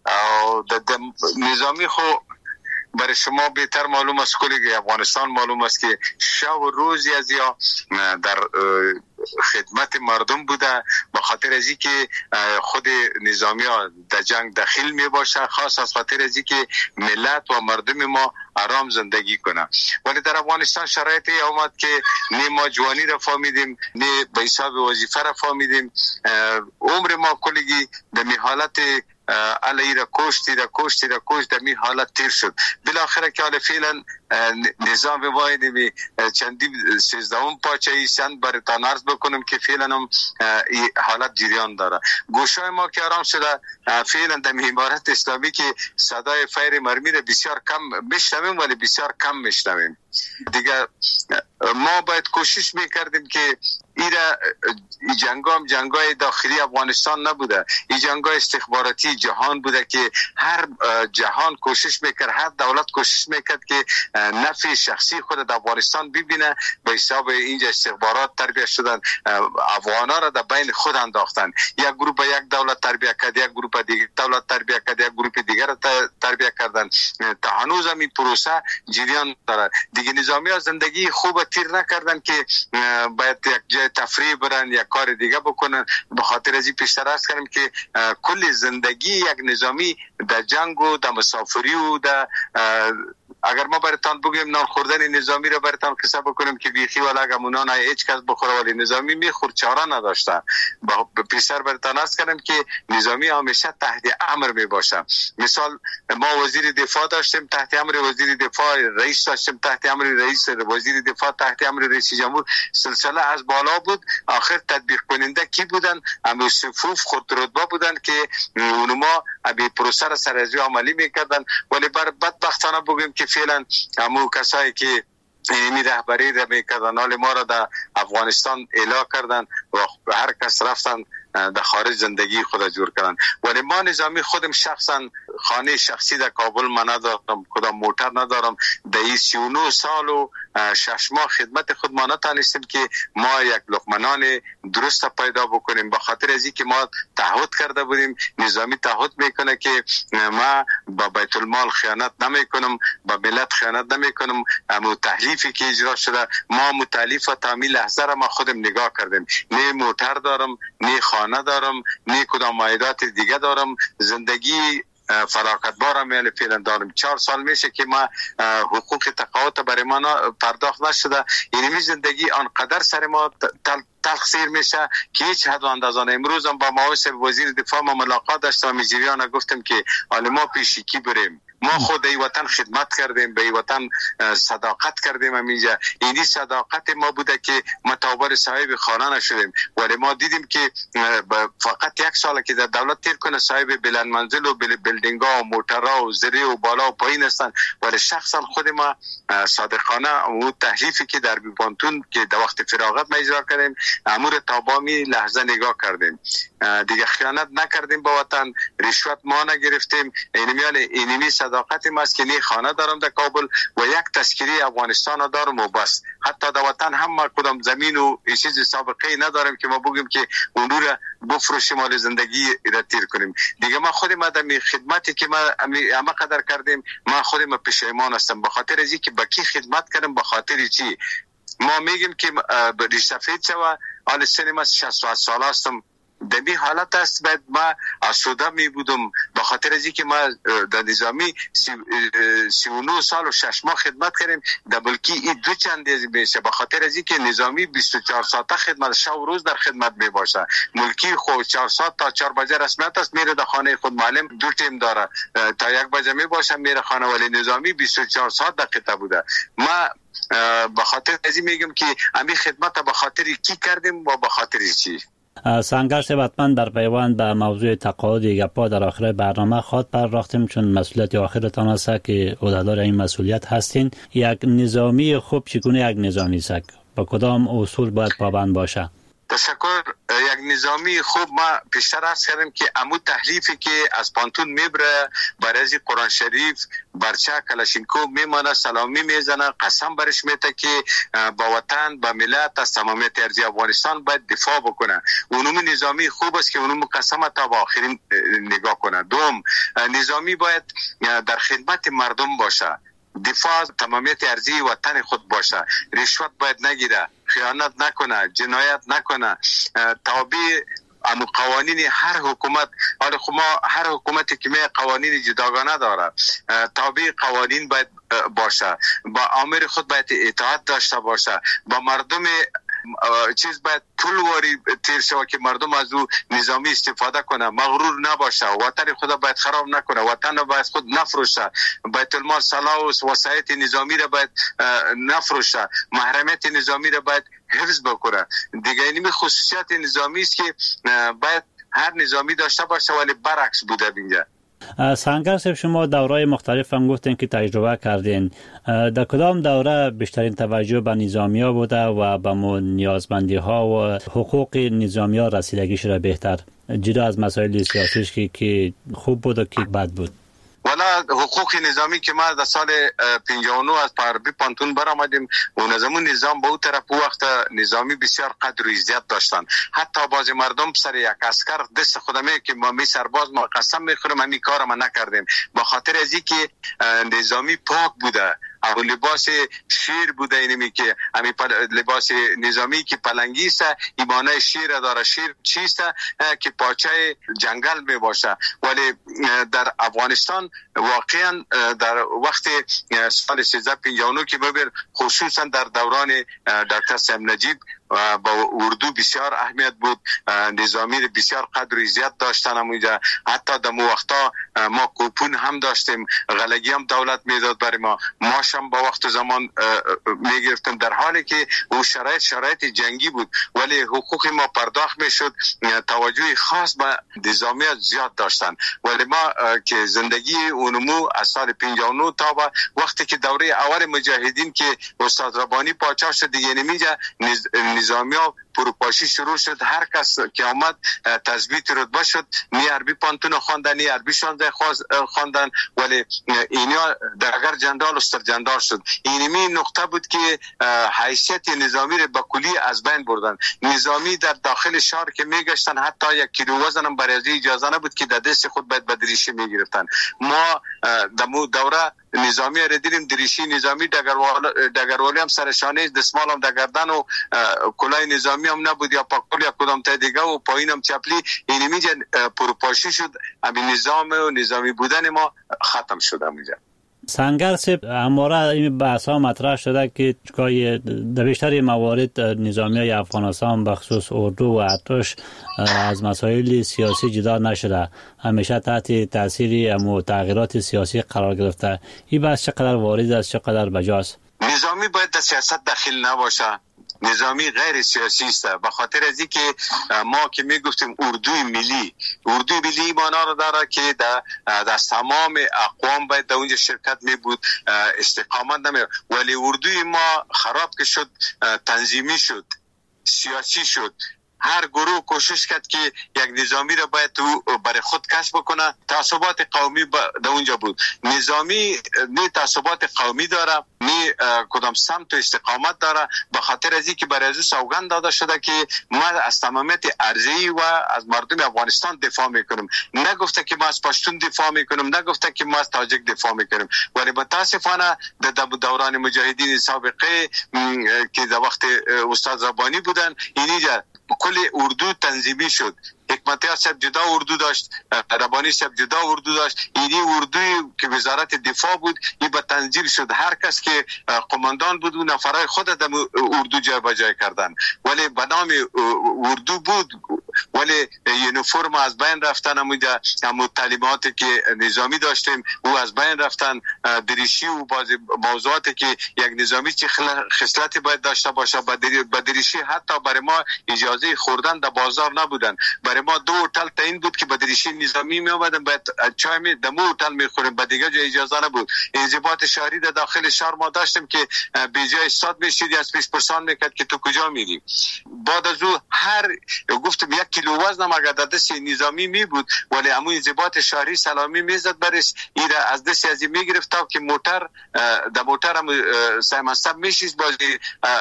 نظامی خو برای شما بهتر معلوم است، کلی افغانستان معلوم است که شب و روزی از یا در خدمت مردم بوده. به خاطر از که خود نظامی ها در جنگ داخل می باشه، خاص از خاطر از که ملت و مردم ما آرام زندگی کنه. ولی در افغانستان شرایطی آمد که نه ما جوانی را فهمیدیم نه به حساب وظیفه را فهمیدیم. عمر ما کلی در حالت علی را کشت در می حالت تیر شد. بالاخره که حال فعلا نظام واحد می چندی 13 پاچه ایشان برتان عرض بکنم که فعلا هم حالت جریان داره. گوشای ما که آرام شده فعلا در امارت اسلامی که صدای فیر مرمی را بسیار کم میشنویم ولی بسیار کم میشنویم دیگه. ما باید کوشش میکردیم که این جنگای داخلی افغانستان نبوده، این جنگای استخباراتی جهان بوده که هر جهان کوشش میکرد، هر دولت کوشش میکرد که نفع شخصی خود در افغانستان ببینه. به حساب اینجا استخبارات تربیت شدن، افغانا را در بین خود انداختن. یک گروه یک دولت تربیت کرد، یک گروه دیگر دولت تربیت کرد، یک گروه دیگر تربیت کردن. تا هنوز هم این پروسه جریان داره. دیگه نظامی ها زندگی خوب تیر نکردن که باید یک جای تفریح برن یا کار دیگه بکنن. به خاطر از این پیشتر عرض کردم که کل زندگی یک نظامی در جنگ و در مسافری و در اگر ما براتان بگیم نان خوردن نظامی را براتان قصه بکنیم که بیخی ولا گمونان هیچ کس بخوره ولی نظامی میخورد، چاره نداشته. پیشتر براتان عرض کردم که نظامی همیشه تحت امر میباشه. مثال ما وزیر دفاع داشتیم تحت امر وزیر دفاع، رئیس داشتیم تحت امر رئیس، وزیر دفاع تحت امر رئیس جمهور. سلسله از بالا بود. آخر تطبیق کننده کی بودن؟ همون صفوف خود رتبه بودن که اونما ابی پروسه را سرازی عملی میکردن. ولی بر بدبختانه بگیم که فعلا همون کسایی که این رهبری را میکردن حال ما را در افغانستان اعلا کردن و هر کس رفتن در خارج زندگی خود جور کردن. ولی ما نظامی خودم شخصا خانه شخصی در کابل من ندارم، کدام موتر ندارم. در 39 سال و 6 ماه خدمت خود ما نتانستیم که ما یک لقمنان درست پیدا بکنیم. به خاطر از اینکه ما تعهد کرده بودیم، نظامی تعهد میکنه که ما با بیت المال خیانت نمیکنم، با ملت خیانت نمیکنم. اما تحلیفی که اجرا شده ما متعلیف و تعمیل لحظه را ما خودم نگاه کردیم. نه موتر دارم، نه خانه دارم، نه کدام مایدات دیگه دارم. زندگی فراغت بارم یعنی فعلا دارم. 4 سال میشه که ما حقوق تقاعد برای ما پرداخت نشده. یعنی زندگی آنقدر سر ما تلخیر میشه که هیچ حد و اندازه. امروز هم با معاون وزیر دفاع ما ملاقات داشتم، میجریان گفتم که حالا ما پیشی کی بریم. ما خود ای وطن خدمت کردیم، به ای وطن صداقت کردیم. همینجا اینی صداقت ما بوده که متعابر صاحب خانه نشدیم. ولی ما دیدیم که فقط 1 سال که در دولت تیر کنه صاحب بلند منزل و بلدینگ ها و موترها و زری و بالا و پایین هستن. ولی شخصا خود ما صادقانه اون تحلیفی که در بیپانتون که در وقت فراغت ما اجرا کردیم امور تابامی لحظه نگاه کردیم. دیگه خیانت نکردیم با وطن، رشوت ما نگرفتیم. اینمی صداقت ما است که نه خانه دارم در کابل و یک تذکره افغانستان دارم و بس. حتی در وطن هم ما کدام زمین و چیز سابقه ندارم که ما بگیم که اون رو بفروشیم مال زندگی را تیر کنیم. دیگه ما خود ما در خدمتی که ما همه قدر کردیم ما خود ما پشیمان هستم. به خاطر از اینکه با کی خدمت کردم، به خاطر چی ما میگیم که ریش سفید شوه. حال سنم 60 سال هستم. در این حالت است باید ما آسوده می بودم. به خاطر از اینکه ما در نظامی 39 سال و 6 ماه خدمت کردیم. در بلکی این دو چند میشه. به خاطر از اینکه نظامی 24 ساعته خدمت، شب و روز در خدمت می باشه. ملکی خود 4 ساعت تا 4 بجه رسمیت است، میره در خانه خود. معلم 2 تیم داره تا 1 بجه می باشه میره خانه. ولی نظامی 24 ساعت دقیقه بوده. ما به خاطر از این میگم که همین خدمت به خاطر کی کردیم و به خاطر چی. سنگر ثبتمند در پیوند به موضوع تقاعد گپا در آخر برنامه خود پرداختیم، چون مسئولیت آخرتان است که عهدهدار این مسئولیت هستین. یک نظامی خوب چگونه یک نظامی است؟ با کدام اصول باید پابند باشه؟ تشکر. یک نظامی خوب ما پیشتر عرض کردیم که امو تحلیفی که از پانتون میبره برای قرآن شریف برچه کلاشینکوف میمانه، سلامی میزنه، قسم برش میته که با وطن با ملت از تمامیت ارضی افغانستان باید دفاع بکنه. اونم نظامی خوب است که اونم قسم تا با آخرین نگاه کنه. دوم، نظامی باید در خدمت مردم باشه، دفاع تمامیت ارضی وطن خود باشه، رشوت باید نگیره، خیانت نکنه، جنایت نکنه، تابع اما قوانین هر حکومت. حالا ما هر حکومتی که قوانین جداگانه داره، تابع قوانین باید باشه، با آمر خود باید اطاعت داشته باشه، با مردم چیز باید پول واری تیر شود که مردم از او نظامی استفاده کنه، مغرور نباشه، وطن خود باید خراب نکنه، وطن باید خود نفروشه، بیت المال صلاح و وسایت نظامی را باید نفروشه، محرمیت نظامی را باید حفظ بکنه. دیگه اینمی خصوصیت نظامی است که باید هر نظامی داشته باشه، ولی برعکس بوده بینجا. سنگر صاحب، شما دورهای مختلف هم گفتین که تجربه کردین. در کدام دوره بیشترین توجه به نظامی‌ها بوده و به نیازمندی‌ها و حقوق نظامی‌ها رسیدگیش را بهتر، جدا از مسائل سیاسیش که خوب بود و که بد بود؟ والا حقوق نظامی که ما در سال 59 از پاربی پانتون برآمدیم و نظام به اون طرف وقت نظامی بسیار قدر و عزت داشتن. حتی بعض مردم سر یک عسکر دست خودمه که ما می سرباز ما قسم میخورم همین کار ما نکردیم، به خاطر از اینکه نظامی پاک بوده. او لباس شیر بوده، اینمی که همین لباس نظامی که پلنگی است، ایمانه شیر داره. شیر چیست که پاچه جنگل می باشه. ولی در افغانستان واقعا در وقت سال 1359 که ببر، خصوصا در دوران دکتر صاحب نجیب با اردو بسیار اهمیت بود. نظامی بسیار قدر و عزت داشتن همونجا. حتی در مو وقتا ما کوپون هم داشتیم، غلگی هم دولت میداد برای ما، ماش هم با وقت زمان میگرفتیم، در حالی که او شرایط جنگی بود ولی حقوق ما پرداخت میشد. توجه خاص به نظامیات زیاد داشتن. ولی ما که زندگی اونمو از سال 59 تا به وقتی که دوره اول مجاهدین که استاد ربانی پاچا شد دیگه نمیجا نظامی‌ها پروپاشی شروع شد. هر کس که آمد تثبیت رتبه شد، نی عربی پانتون خواندن، نی عربی 16 خواندن، ولی اینا درگر جندال و سرجندال شد. اینمی نقطه بود که حیثیت نظامی رو به کلی از بین بردن. نظامی در داخل شهر که میگشتن حتی 1 کیلو وزن هم برای اجازه نبود که در دست خود باید به دریشه میگرفتن. ما در دوره نظامی را دیدیم، دریشی نظامی، دگروالی هم سرشانه، دستمال هم دگردن و کلاه نظامی هم نبود یا پاکول یا کدام تا دیگه و پایین هم چپلی. اینمی پروپاشی شد. همین نظام و نظامی بودن ما ختم شد همینجا. سنگر صاحب، همواره این بحث ها مطرح شده که در بیشتر موارد نظامی افغانستان بخصوص اردو و ارتش از مسائل سیاسی جدا نشده، همیشه تحت تاثیر تغییرات سیاسی قرار گرفته. این بحث چقدر وارد است، چقدر بجاست؟ نظامی باید در سیاست داخل نباشه. نظامی غیر سیاسی است، به خاطر از اینکه ما که میگفتیم اردوی ملی معنا رو داره که در تمام اقوام باید در اونجا شرکت می بود، استقامت نمی. ولی اردوی ما خراب که شد، تنظیمی شد، سیاسی شد. هر گروه کوشش کرد که یک نظامی را باید برای خود کشف بکنه. تعصبات قومی در اونجا بود. نظامی نه تعصبات قومی داره، نه کدام سمت و استقامت داره، به خاطر از اینکه برای از سوگند داده شده که ما از تمامیت ارضی و از مردم افغانستان دفاع میکنیم. نگفته که ما از پشتون دفاع میکنیم، نگفته که ما از تاجک دفاع میکنیم. ولی متاسفانه در دوران مجاهدین سابقه که در وقت استاد ربانی بودن، اینجا کل اردو تنظیمی شد. حکمتیار صاحب جدا اردو داشت، ربانی صاحب جدا اردو داشت. اینی اردوی که وزارت دفاع بود، این به تنظیم شد. هر کس که قماندان بود و نفرای خود در اردو جای بجای کردن. ولی به نام اردو بود، ولی یونیفرم از بین رفتن. همون تعلیماتی که نظامی داشتیم او از بین رفتن. دریشی و بعضی موضوعاتی که یک نظامی چه خصلتی باید داشته باشه، با دریشی حتی برای ما اجازه خوردن در بازار نبودن. برای ما 2 هتل تعیین بود که با دریشی نظامی می اومدن، بعد چای می دمو هتل می خوریم، بعد دیگه جای اجازه نبود. انضباط شهری در داخل شهر ما داشتیم که به جای استاد میشید از پیش پرسان میکرد که تو کجا میری. بعد از او هر گفتم 1 کیلو وزن مگر در دست نظامی می بود، ولی همون انضباط شهری سلامی میزد برش، ایره از دست ازی میگرفت تا که موتر در موتر هم سیمانسب میشید، بازی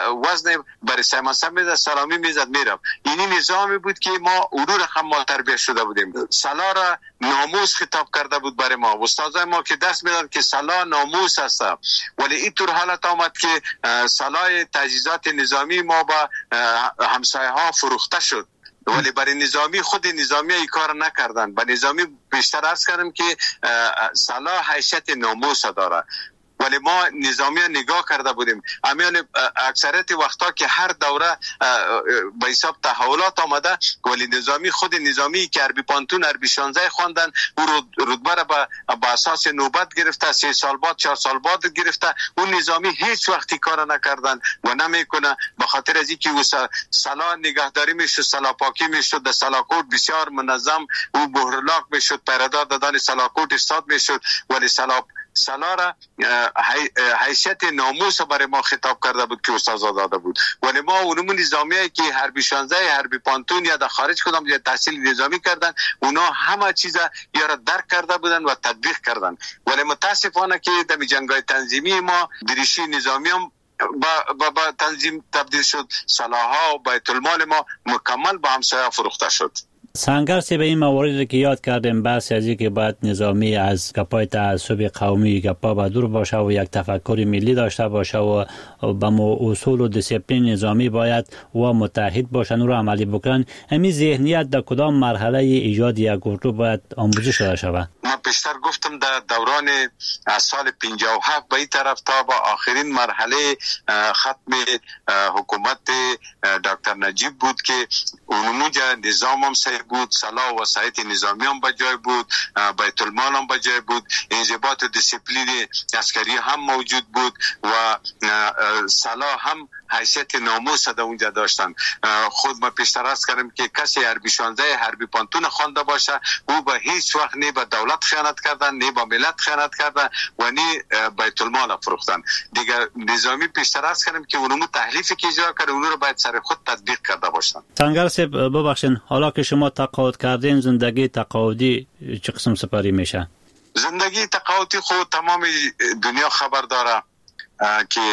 وزن برای سیمانسب میزد، سلامی میزد میرم. اینی نظامی بود که ما رقم ما تربیت شده بودیم. سلا را ناموس خطاب کرده بود برای ما. استادای ما که دست میدن که سلا ناموس است، ولی اینطور حالت آمد که سلای تجهیزات نظامی ما با همسایه ها فروخته شد. ولی برای نظامی خود نظامی ای کار نکردن. برای نظامی بیشتر عرض کردم که سلا حیثیت ناموس داره. ولی ما نظامی نگاه کرده بودیم. امیان اکثریت وقتا که هر دوره به حساب تحولات آمده، ولی نظامی خود نظامی که حربی پانتون حربی 16 خواندن، او رتبه را به اساس نوبت گرفته، 3 سال بعد 4 سال بعد گرفته. اون نظامی هیچ وقتی کار نکردن و نمیکنه، به خاطر از اینکه او سلاح نگهداری میشد، سلاح پاکی میشد، در سلاکوت بسیار منظم او بهرلاک میشد، پیرادار دادن سلاکوت استاد میشد. ولی سلاح را حیثیت ناموس برای ما خطاب کرده بود که استاد داده بود. ولی ما اونمون نظامیایی که حربی 16 حربی پانتون یا در خارج کدام یا تحصیل نظامی کردن، اونا همه چیز یا را درک کرده بودن و تطبیق کردن. ولی متاسفانه که در جنگ‌های تنظیمی ما دریشی نظامی هم با تنظیم تبدیل شد، سلاح‌ها و بیت المال ما مکمل با همسایه فروخته شد. سنگرسی به این مواردی که یاد کردیم، بحث از که باید نظامی از گپای تعصب قومی گپا با دور باشه و یک تفکر ملی داشته باشه و به اصول و دیسیپلین نظامی باید و متحد باشن و رو عملی بکنن. همین ذهنیت در کدام مرحله ایجاد یک گروه باید آموزش شده شود؟ من پیشتر گفتم در دوران از سال 57 به این طرف تا با آخرین مرحله ختم حکومت دکتر نجیب بود که اونموجه نظام هم صحیح بود، سلاح و وسایط نظامی هم بجای بود، بیت المال هم بجای بود، انضباط و دیسیپلین عسکری هم موجود بود و سلاح هم حیثیت ناموس در اونجا داشتن. خود ما پیشتر عرض کردم که کسی حربی 16 حربی پانتون خوانده باشه، او به هیچ وقت نه به دولت خیانت کردن، نه به ملت خیانت کردن و نه بیت المال فروختن. دیگه نظامی پیشتر عرض کردم که اونمو تحریفی که اجرا کرده اون رو باید سر خود تطبیق کرده باشن. سنگر صاحب ببخشید، حالا که شما تقاعد کردین، زندگی تقاعدی چه قسم سپری میشه؟ زندگی تقاعدی خود تمام دنیا خبر داره که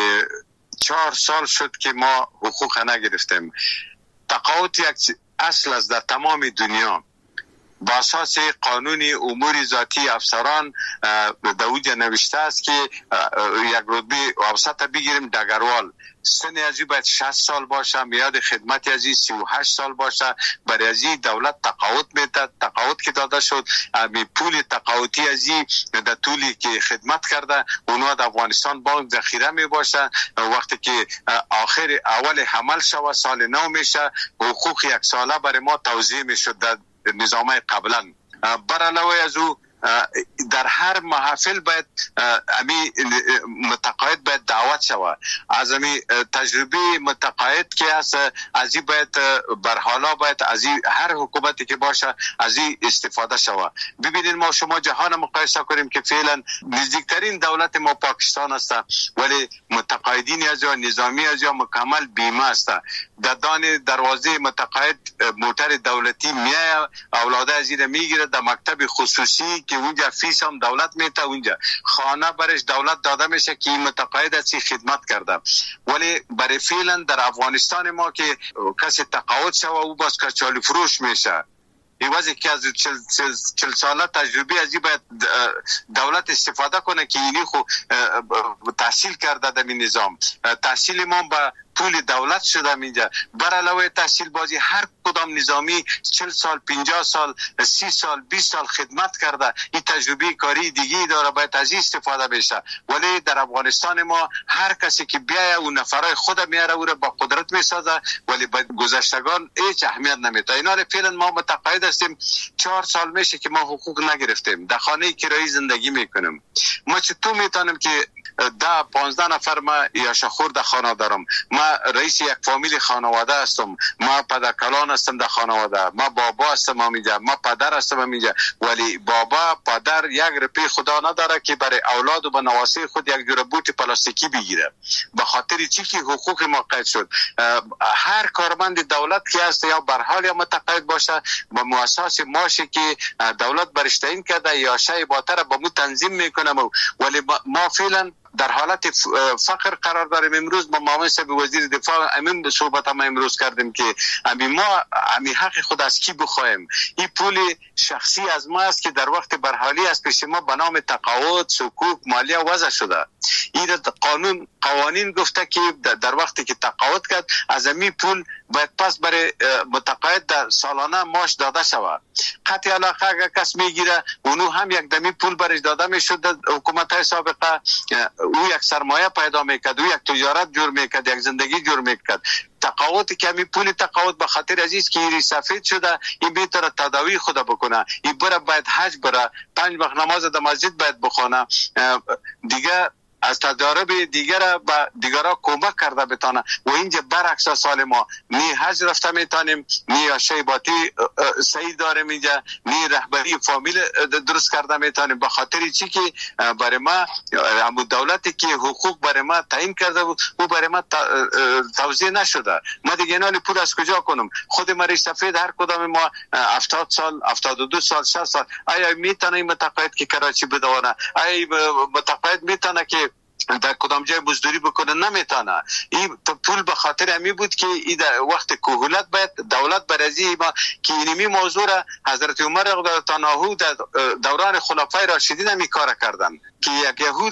4 سال شد که ما حقوق نگرفتیم. تقاعد یک اصل است در تمام دنیا. با اساس قانون امور ذاتی افسران در اوجه نوشته است که یک رتبه اوسط بگیریم دگروال، سن ازی باید 60 سال باشه، میاد خدمت ازی 38 سال باشه. برای ازی دولت تقاعد میده. تقاعد که داده شد، پول تقاعدی ازی در طولی که خدمت کرده اونها در افغانستان بانک ذخیره می باشه. وقتی که آخر اول حمل شود سال نو میشه، حقوق یک ساله برای ما توزیع میشد در نظامه قبلا. بر علاوه از او در هر محفل باید امی متقاعد باید دعوت شود. از امی تجربه متقاعد که است از این باید بر حالا باید از هر حکومتی که باشه از این استفاده شود. ببینید ما شما جهان مقایسه کنیم که فعلا نزدیکترین دولت ما پاکستان است، ولی متقاعدین از یا نظامی از یا مکمل بیمه است. در دان دروازه متقاعد موتر دولتی میاد، اولاده از این میگیره در مکتب خصوصی که اونجا فیس هم دولت میته، اونجا خانه برش دولت داده میشه که این متقاعد اسی خدمت کرده. ولی برای فعلا در افغانستان ما که کسی تقاعد شوه او باز کچالی فروش میشه. ایوازی که از 40 ساله تجربه ازی باید دولت استفاده کنه که اینی خو تحصیل کرده در این نظام. تحصیل ما با پول دولت شده اینجا. بر علاوه تحصیل بازی هر کدام نظامی 40 سال 50 سال 30 سال 20 سال خدمت کرده، این تجربه کاری دیگه داره، باید از این استفاده بشه. ولی در افغانستان ما هر کسی که بیایه اون نفرای خود میاره او را با قدرت میسازه، ولی با گذشتگان هیچ اهمیت نمیده. اینا فعلا ما متقاعد هستیم. 4 سال میشه که ما حقوق نگرفتیم، در خانه کرایی زندگی میکنیم. ما چطور میتونیم که 10-15 نفر ما یاشخور در خانه دارم، ما رئیس یک فامیل خانواده هستم، ما پدرکلان هستم در خانواده، ما بابا هستم اینجا، ما پدر هستم اینجا. ولی بابا پدر یک روپیه خدا نداره که برای اولاد و نواسه خود یک جور بوت پلاستیکی بگیره. به خاطر چی که حقوق ما قید شد. هر کارمند دولت که هست یا بر حال یا متقاعد باشه، با مؤسسه ماشه که دولت برش تعیین کرده یا شای باتر با مو تنظیم میکنه. ولی ما فعلا در حالت فقر قرار داریم. امروز با معاون صاحب وزیر دفاع امین صحبت ما امروز کردیم که ما حق خود از کی بخوایم. این پول شخصی از ما است که در وقت برحالی از پیش ما به نام تقاعد، صکوک، مالیه وضع شده. این قوانین گفته که در وقتی که تقاعد کرد از این پول باید پس برای متقاعد در سالانه معاش داده شود. قطع علاقه اگر کس میگیره اونو هم یک دمی پول برش داده میشد. حکومت های سابقه او یک سرمایه پیدا میکرد، او یک تجارت جور میکرد، یک زندگی جور میکرد. تقاوت کمی پول تقاوت به خاطر عزیز که این سفید شده، این بهتره تداوی خود بکنه، این بره باید حج بره، 5 وقت نماز در مسجد باید بخونه، دیگه از تجارب دیگر به دیگرها کمک کرده بتانه. و اینجا برعکس سال ما نی حج رفته میتونیم، نی شیباتی صحیح داریم اینجا، نی رهبری فامیل درست کرده میتونیم. به خاطر چی که برای ما همون دولتی که حقوق برای ما تعیین کرده بود او برای ما توزیع نشده. ما دیگه اینال پول از کجا کنم؟ خود ما ریش سفید هر کدام ما 70 سال 72 سال 60 سال آیا میتونه این متقاعد که کراچی بدونه؟ آیا متقاعد میتونه که در کدام جای مزدوری بکنه؟ نمیتونه. این پول به خاطر همی بود که این وقت کهولت باید دولت برازی ما که اینمی موضوع را حضرت عمر رضی الله عنه در دوران خلفای راشدین همی کار کردن که یک یهود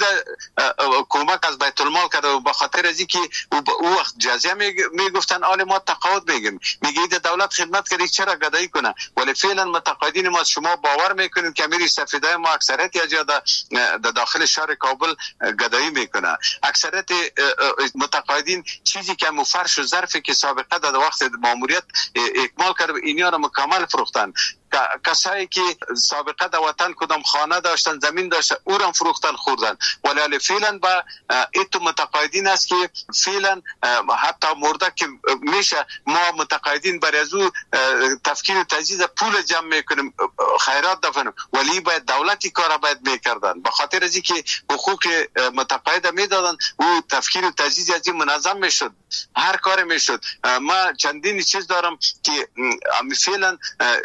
کمک از بیت المال کرده و به خاطر از اینکه او وقت جزیه میگفتن آل ما تقاعد میگیم، میگه این دولت خدمت کردی چرا گدایی کنه؟ ولی فعلا متقاعدین ما شما باور میکنید که امیر سفیدای ما اکثریت یا در داخل شهر کابل گدایی میکنه. اکثریت متقاعدین چیزی که فرش و ظرفی که سابقه در وقت ماموریت اکمال کرد اینا رو مکمل فروختن. کسایی که سابقه در وطن کدام خانه داشتن زمین داشتن او را فروختن خوردن. ولی فعلا با ایتو متقاعدین است که فعلا حتی مرده که میشه ما متقاعدین برای از او تفکیر و تجهیز پول جمع میکنیم خیرات دفنیم، ولی باید دولتی کار باید میکردن. به خاطر از اینکه حقوق متقاعد میدادن او تفکیر و تجهیز از این منظم میشد، هر کار میشد. ما چندین چیز دارم که فعلا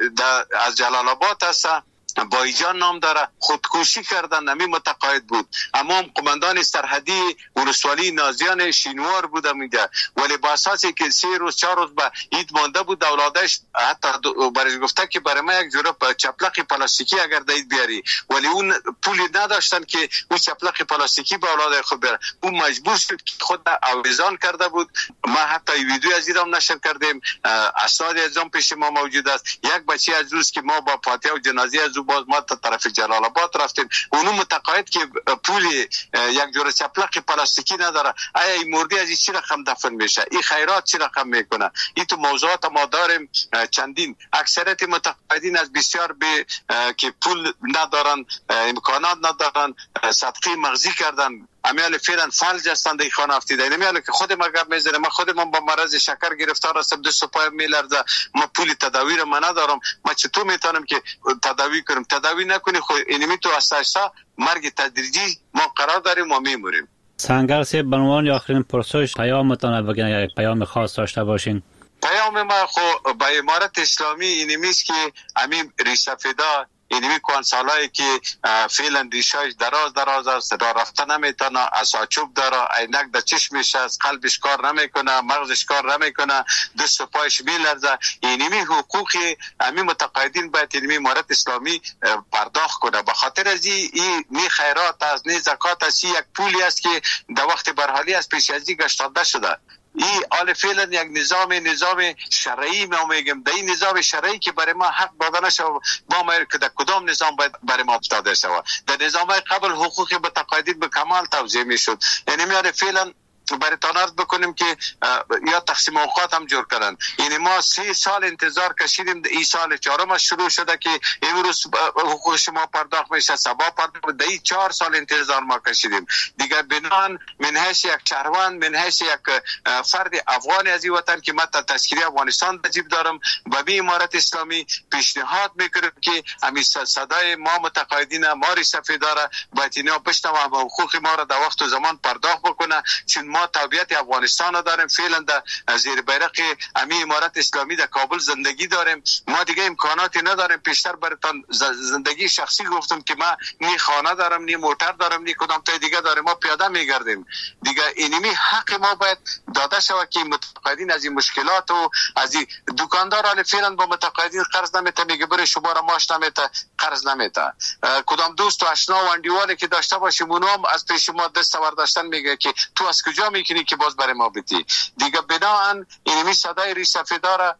از جلال آباد هست بایجان نام داره، خودکشی کردن، نمی متقاعد بود. اما قماندان سرحدی ولسوالی نازیان شینوار بوده میگه، ولی با اساسی که 3 روز 4 روز به عید مانده بود اولادش حتی برای گفته که برای ما یک جوره چپلق پلاستیکی اگر دید بیاری، ولی اون پولی نداشتن که اون چپلق پلاستیکی به اولاد خود بیاره. اون مجبور شد که خود آویزان کرده بود. ما حتی ویدیو از ایران نشر کردیم، اسناد از اون پیش ما موجود است. یک بچه از روز که ما با فاتحه و جنازه از باز ما تا طرف جلال آباد رفتیم، اونو متقاعد که پول یک جور چپلق پلاستیکی نداره، آیا این مردی از چی رقم دفن میشه؟ این خیرات چی رقم میکنه؟ این تو موضوعات ما داریم چندین. اکثریت متقاعدین از بسیار که پول ندارن، امکانات ندارن، صدقه مغزی کردن، امیال فعلا فلج هستند. این خانه افتیده نمیاله که خود ما گپ میزنه. ما خودمون با مرض شکر گرفتار هستم، دست و پایم میلرزه، ما پول تداوی رو من ندارم. ما چطور میتونم که تداوی کنم؟ تداوی نکنی خود اینمی تو اساسا مرگ تدریجی ما قرار داریم و میموریم. سنگر سی به عنوان آخرین پرسش پیامتان بگین، یک پیام خاص داشته باشین. پیام ما خو با امارت اسلامی اینمیست که امیم ریسفیدا اینمی کنسالایی که فعلا ریشاش دراز است، راه رفتن نمیتونه، اساچوب داره، عینک در چشمش است، قلبش کار نمیکنه، مغزش کار نمیکنه، دست و پایش میلرزه. اینمی حقوق همین متقاعدین باید اینمی امارت اسلامی پرداخت کنه. به خاطر از این نی خیرات است، نی زکات است، یک پولی است که در وقت برحالی از پیش از این گشتاده شده. این آل فعلا یک نظام شرعی ما میگم، در این نظام شرعی که برای ما حق داده نشه، با ما که در کدام نظام باید برای ما داده شود. در نظام قبل حقوق متقاعدین به کمال توزیع میشد. یعنی میاره فعلا برای تانارد بکنیم که یا تقسیم اوقات هم جور کردن. یعنی ما 3 سال انتظار کشیدیم، این سال 4م شروع شده که امروز حقوق شما پرداخت میشه، سبا پرداخت، در 4 سال انتظار ما کشیدیم. دیگر بنان من حیث یک شهروند، من حیث یک فرد افغانی از این وطن که من تذکیره افغانستان تجیب دارم، و به امارت اسلامی پیشنهاد میکنم که همین صدای ما متقاعدین ما ریسفیداره باید اینا بشنوه و حقوق ما را در وقت و زمان پرداخت بکنه، چون ما تابعیت افغانستان داریم. فعلا در زیر بیرق امی امارت اسلامی در کابل زندگی داریم. ما دیگه امکاناتی نداریم. پیشتر براتون زندگی شخصی گفتم که ما نی خانه دارم، نی موتر دارم، نی کدام تا دیگه داریم، ما پیاده میگردیم. دیگه اینمی حق ما باید داده شود که متقاعدین از این مشکلات و از این دکاندار حال فعلا با متقاعدین قرض نمیته، میگه برای شما را ماش نمیته، قرض نمیته. کدام دوست و آشنا و اندیوالی که داشته باشیم اونم از پیش ما دست برداشتن میگه که تو از کجا میکنی که باز برای ما بدی. دیگه بناهن اینمی صدای ریسفیدار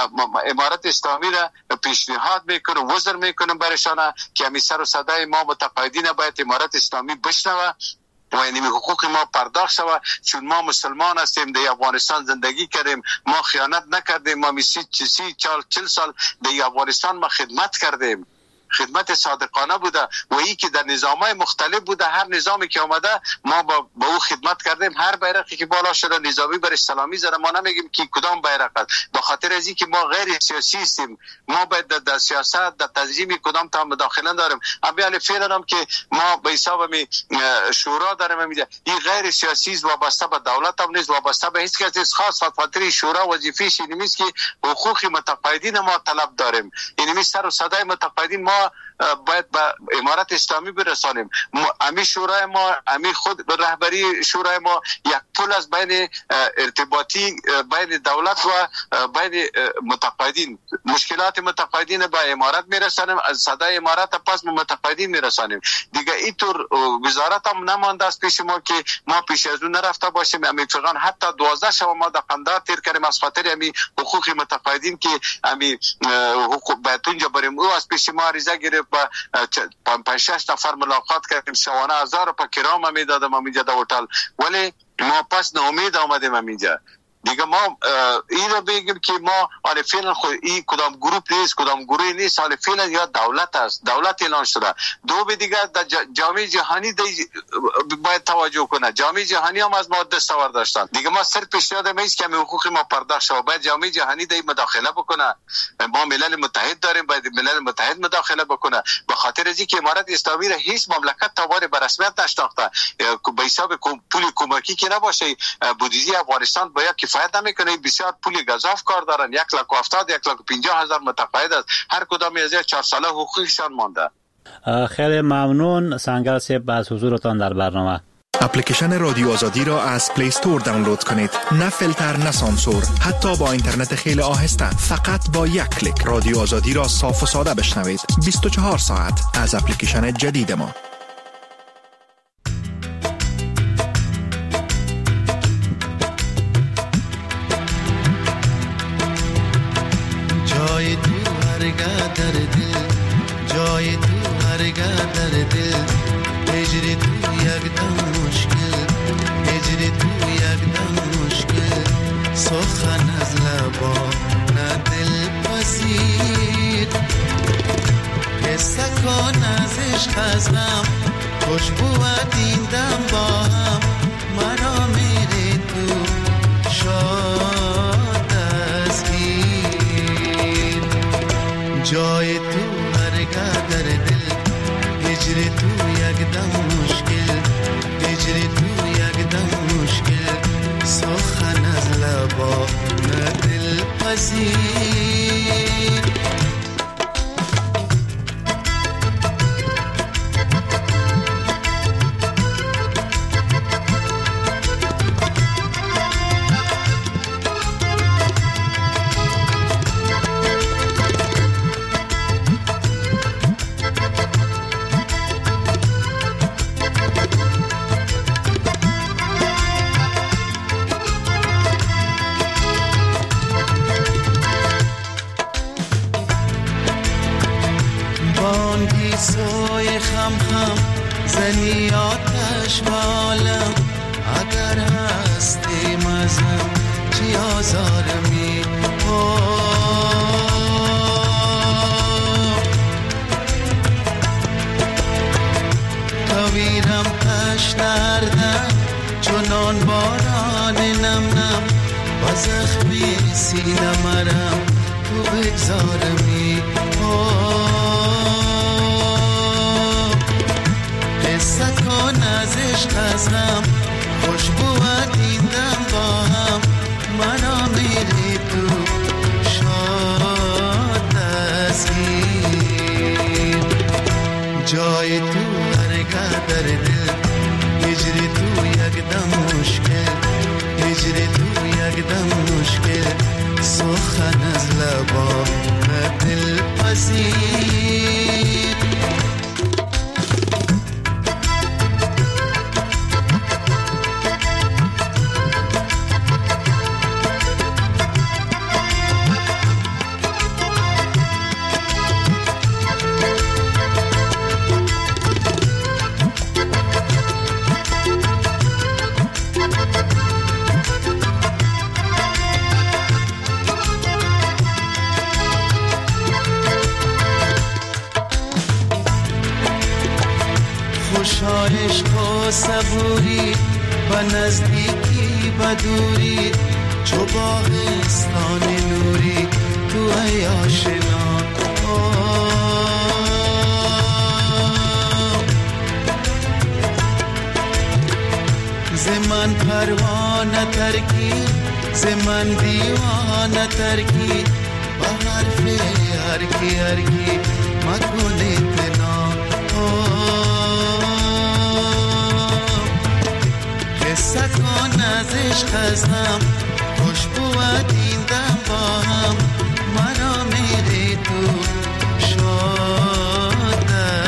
امارت اسلامی را پیشنهاد میکنه، وزر میکنه برشانه که همین سر و صدای ما متقاعدین باید امارت اسلامی بشنوه و این حقوق ما پرداخت شود، چون ما مسلمان هستیم، در افغانستان زندگی کردیم، ما خیانت نکردیم، ما 40 سال در افغانستان ما خدمت کردیم، خدمت صادقانه بوده و ای که در نظامای مختلف بوده، هر نظامی که آمده ما با او خدمت کردیم، هر بیرقی که بالا شده نظامی بر سلامی زده، ما نمیگیم که کدام بیرق است، به خاطر از این که ما غیر سیاسی هستیم، ما باید در سیاست در تنظیم کدام تا مداخله داریم. اما فعلا هم که ما به حساب می شورا داریم میده، این غیر سیاسی است، وابسته به دولت هم نیست، وابسته به هیچ کس نیست، خاص خاطر شورا وظیفه‌ش این است که حقوق متقاعدین ما طلب داریم، یعنی سر و صدای متقاعدین ما باید به امارت اسلامی برسانیم. امی شورای ما، امی خود رهبری شورای ما یک پل از بین ارتباطی بین دولت و بین متقاعدین، مشکلات متقاعدین به امارت میرسانیم، از صدای امارت پس به متقاعدین میرسانیم دیگه. اینطور وزارت هم نمانده است پیش ما که ما پیش از اون نرفته باشیم. امی فقط حتی 12 شب ما در قندار تیر کردیم از خاطر امی حقوق متقاعدین که امی حقوق باید اونجا بریم. او از پیش ما عریضه گرفت با 5-6 نفر ملاقات کردیم، شوانه 1000 روپیه کرام میدادم اینجا در هتل، ولی ما پس ناامید آمدیم اینجا دیگه. ما این رو بگیم که ما حالا فعلا خود این کدام گروپ نیست، کدام گروهی نیست، حالا فعلا یا دولت است، دولت اعلان شده. دو به دیگه در جامعه جهانی باید توجه کنه، جامعه جهانی هم از ما دستاورد داشتن دیگه. ما صرف پیشنهاد میست که حقوق ما پرداخت شود، باید جامعه جهانی در مداخله بکنه. ما ملل متحد داریم، باید ملل متحد مداخله بکنه، به خاطر از اینکه امارت اسلامی را هیچ مملکت تاوار به رسمیت نشناخته، به حساب پول کمکی که نباشه. بودجه افغانستان باید کفایت نمیکنه، بسیار پول گزاف کار دارن، 1,70,000 1,50,000 متقاعد است، هر کدام از 4 ساله حقوقشان مانده. خیلی ممنون سنگر صاحب از حضورتان در برنامه. اپلیکیشن رادیو آزادی را از پلی استور دانلود کنید. نه فیلتر، نه سانسور، حتی با اینترنت خیلی آهسته، فقط با یک کلیک رادیو آزادی را صاف و ساده بشنوید 24 ساعت از اپلیکیشن جدید ما. جای تو هرگاه در دل، جای تو هرگاه در دل، هجر تو یک دم مشکل، هجر تو یک دم مشکل، سخن از لبا نه دل پذیر، قصه کن از عشق از غم، خوشبوت این دم با هم، مرا میری تو شاد دستگیر. جای تو هرگاه در دل، هجر تو یک دم مشکل، هجر تو یک دم مشکل، سخن از لبا نه دل پذیر. سوی خم خم زنی آتش و عالم، اگر هستی مزم چی آزارمی، تویرم پشت دردم چونان باران نم نم، و زخمی سینه مرم تو بگذارمی. قصه کن از عشق از غم، خوشبوت این دم با هم، مرا میری تو شاد دستگیر. جای تو هرگاه در دل، هجر تو یک دم مشکل، هجر تو یک دم مشکل، سخن از لبا نه دل پذیر. صبوری و نزدیکی و دوری چو باغستان نوری تو ای آشنا زمان پروانه ترکی زمان دیوانه ترکی با حرف هرکی هرکی مکنه تنا قصه کن از عشق ازم خوشبو دیدم با هم مرا میری تو شاد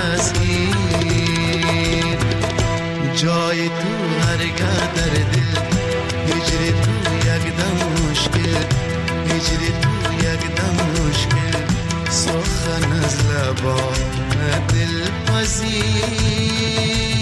دستگیر جای تو هرگاه در دل هجری تو یک دم مشکل هجری تو یک دم مشکل سخن از لبان دل پذیر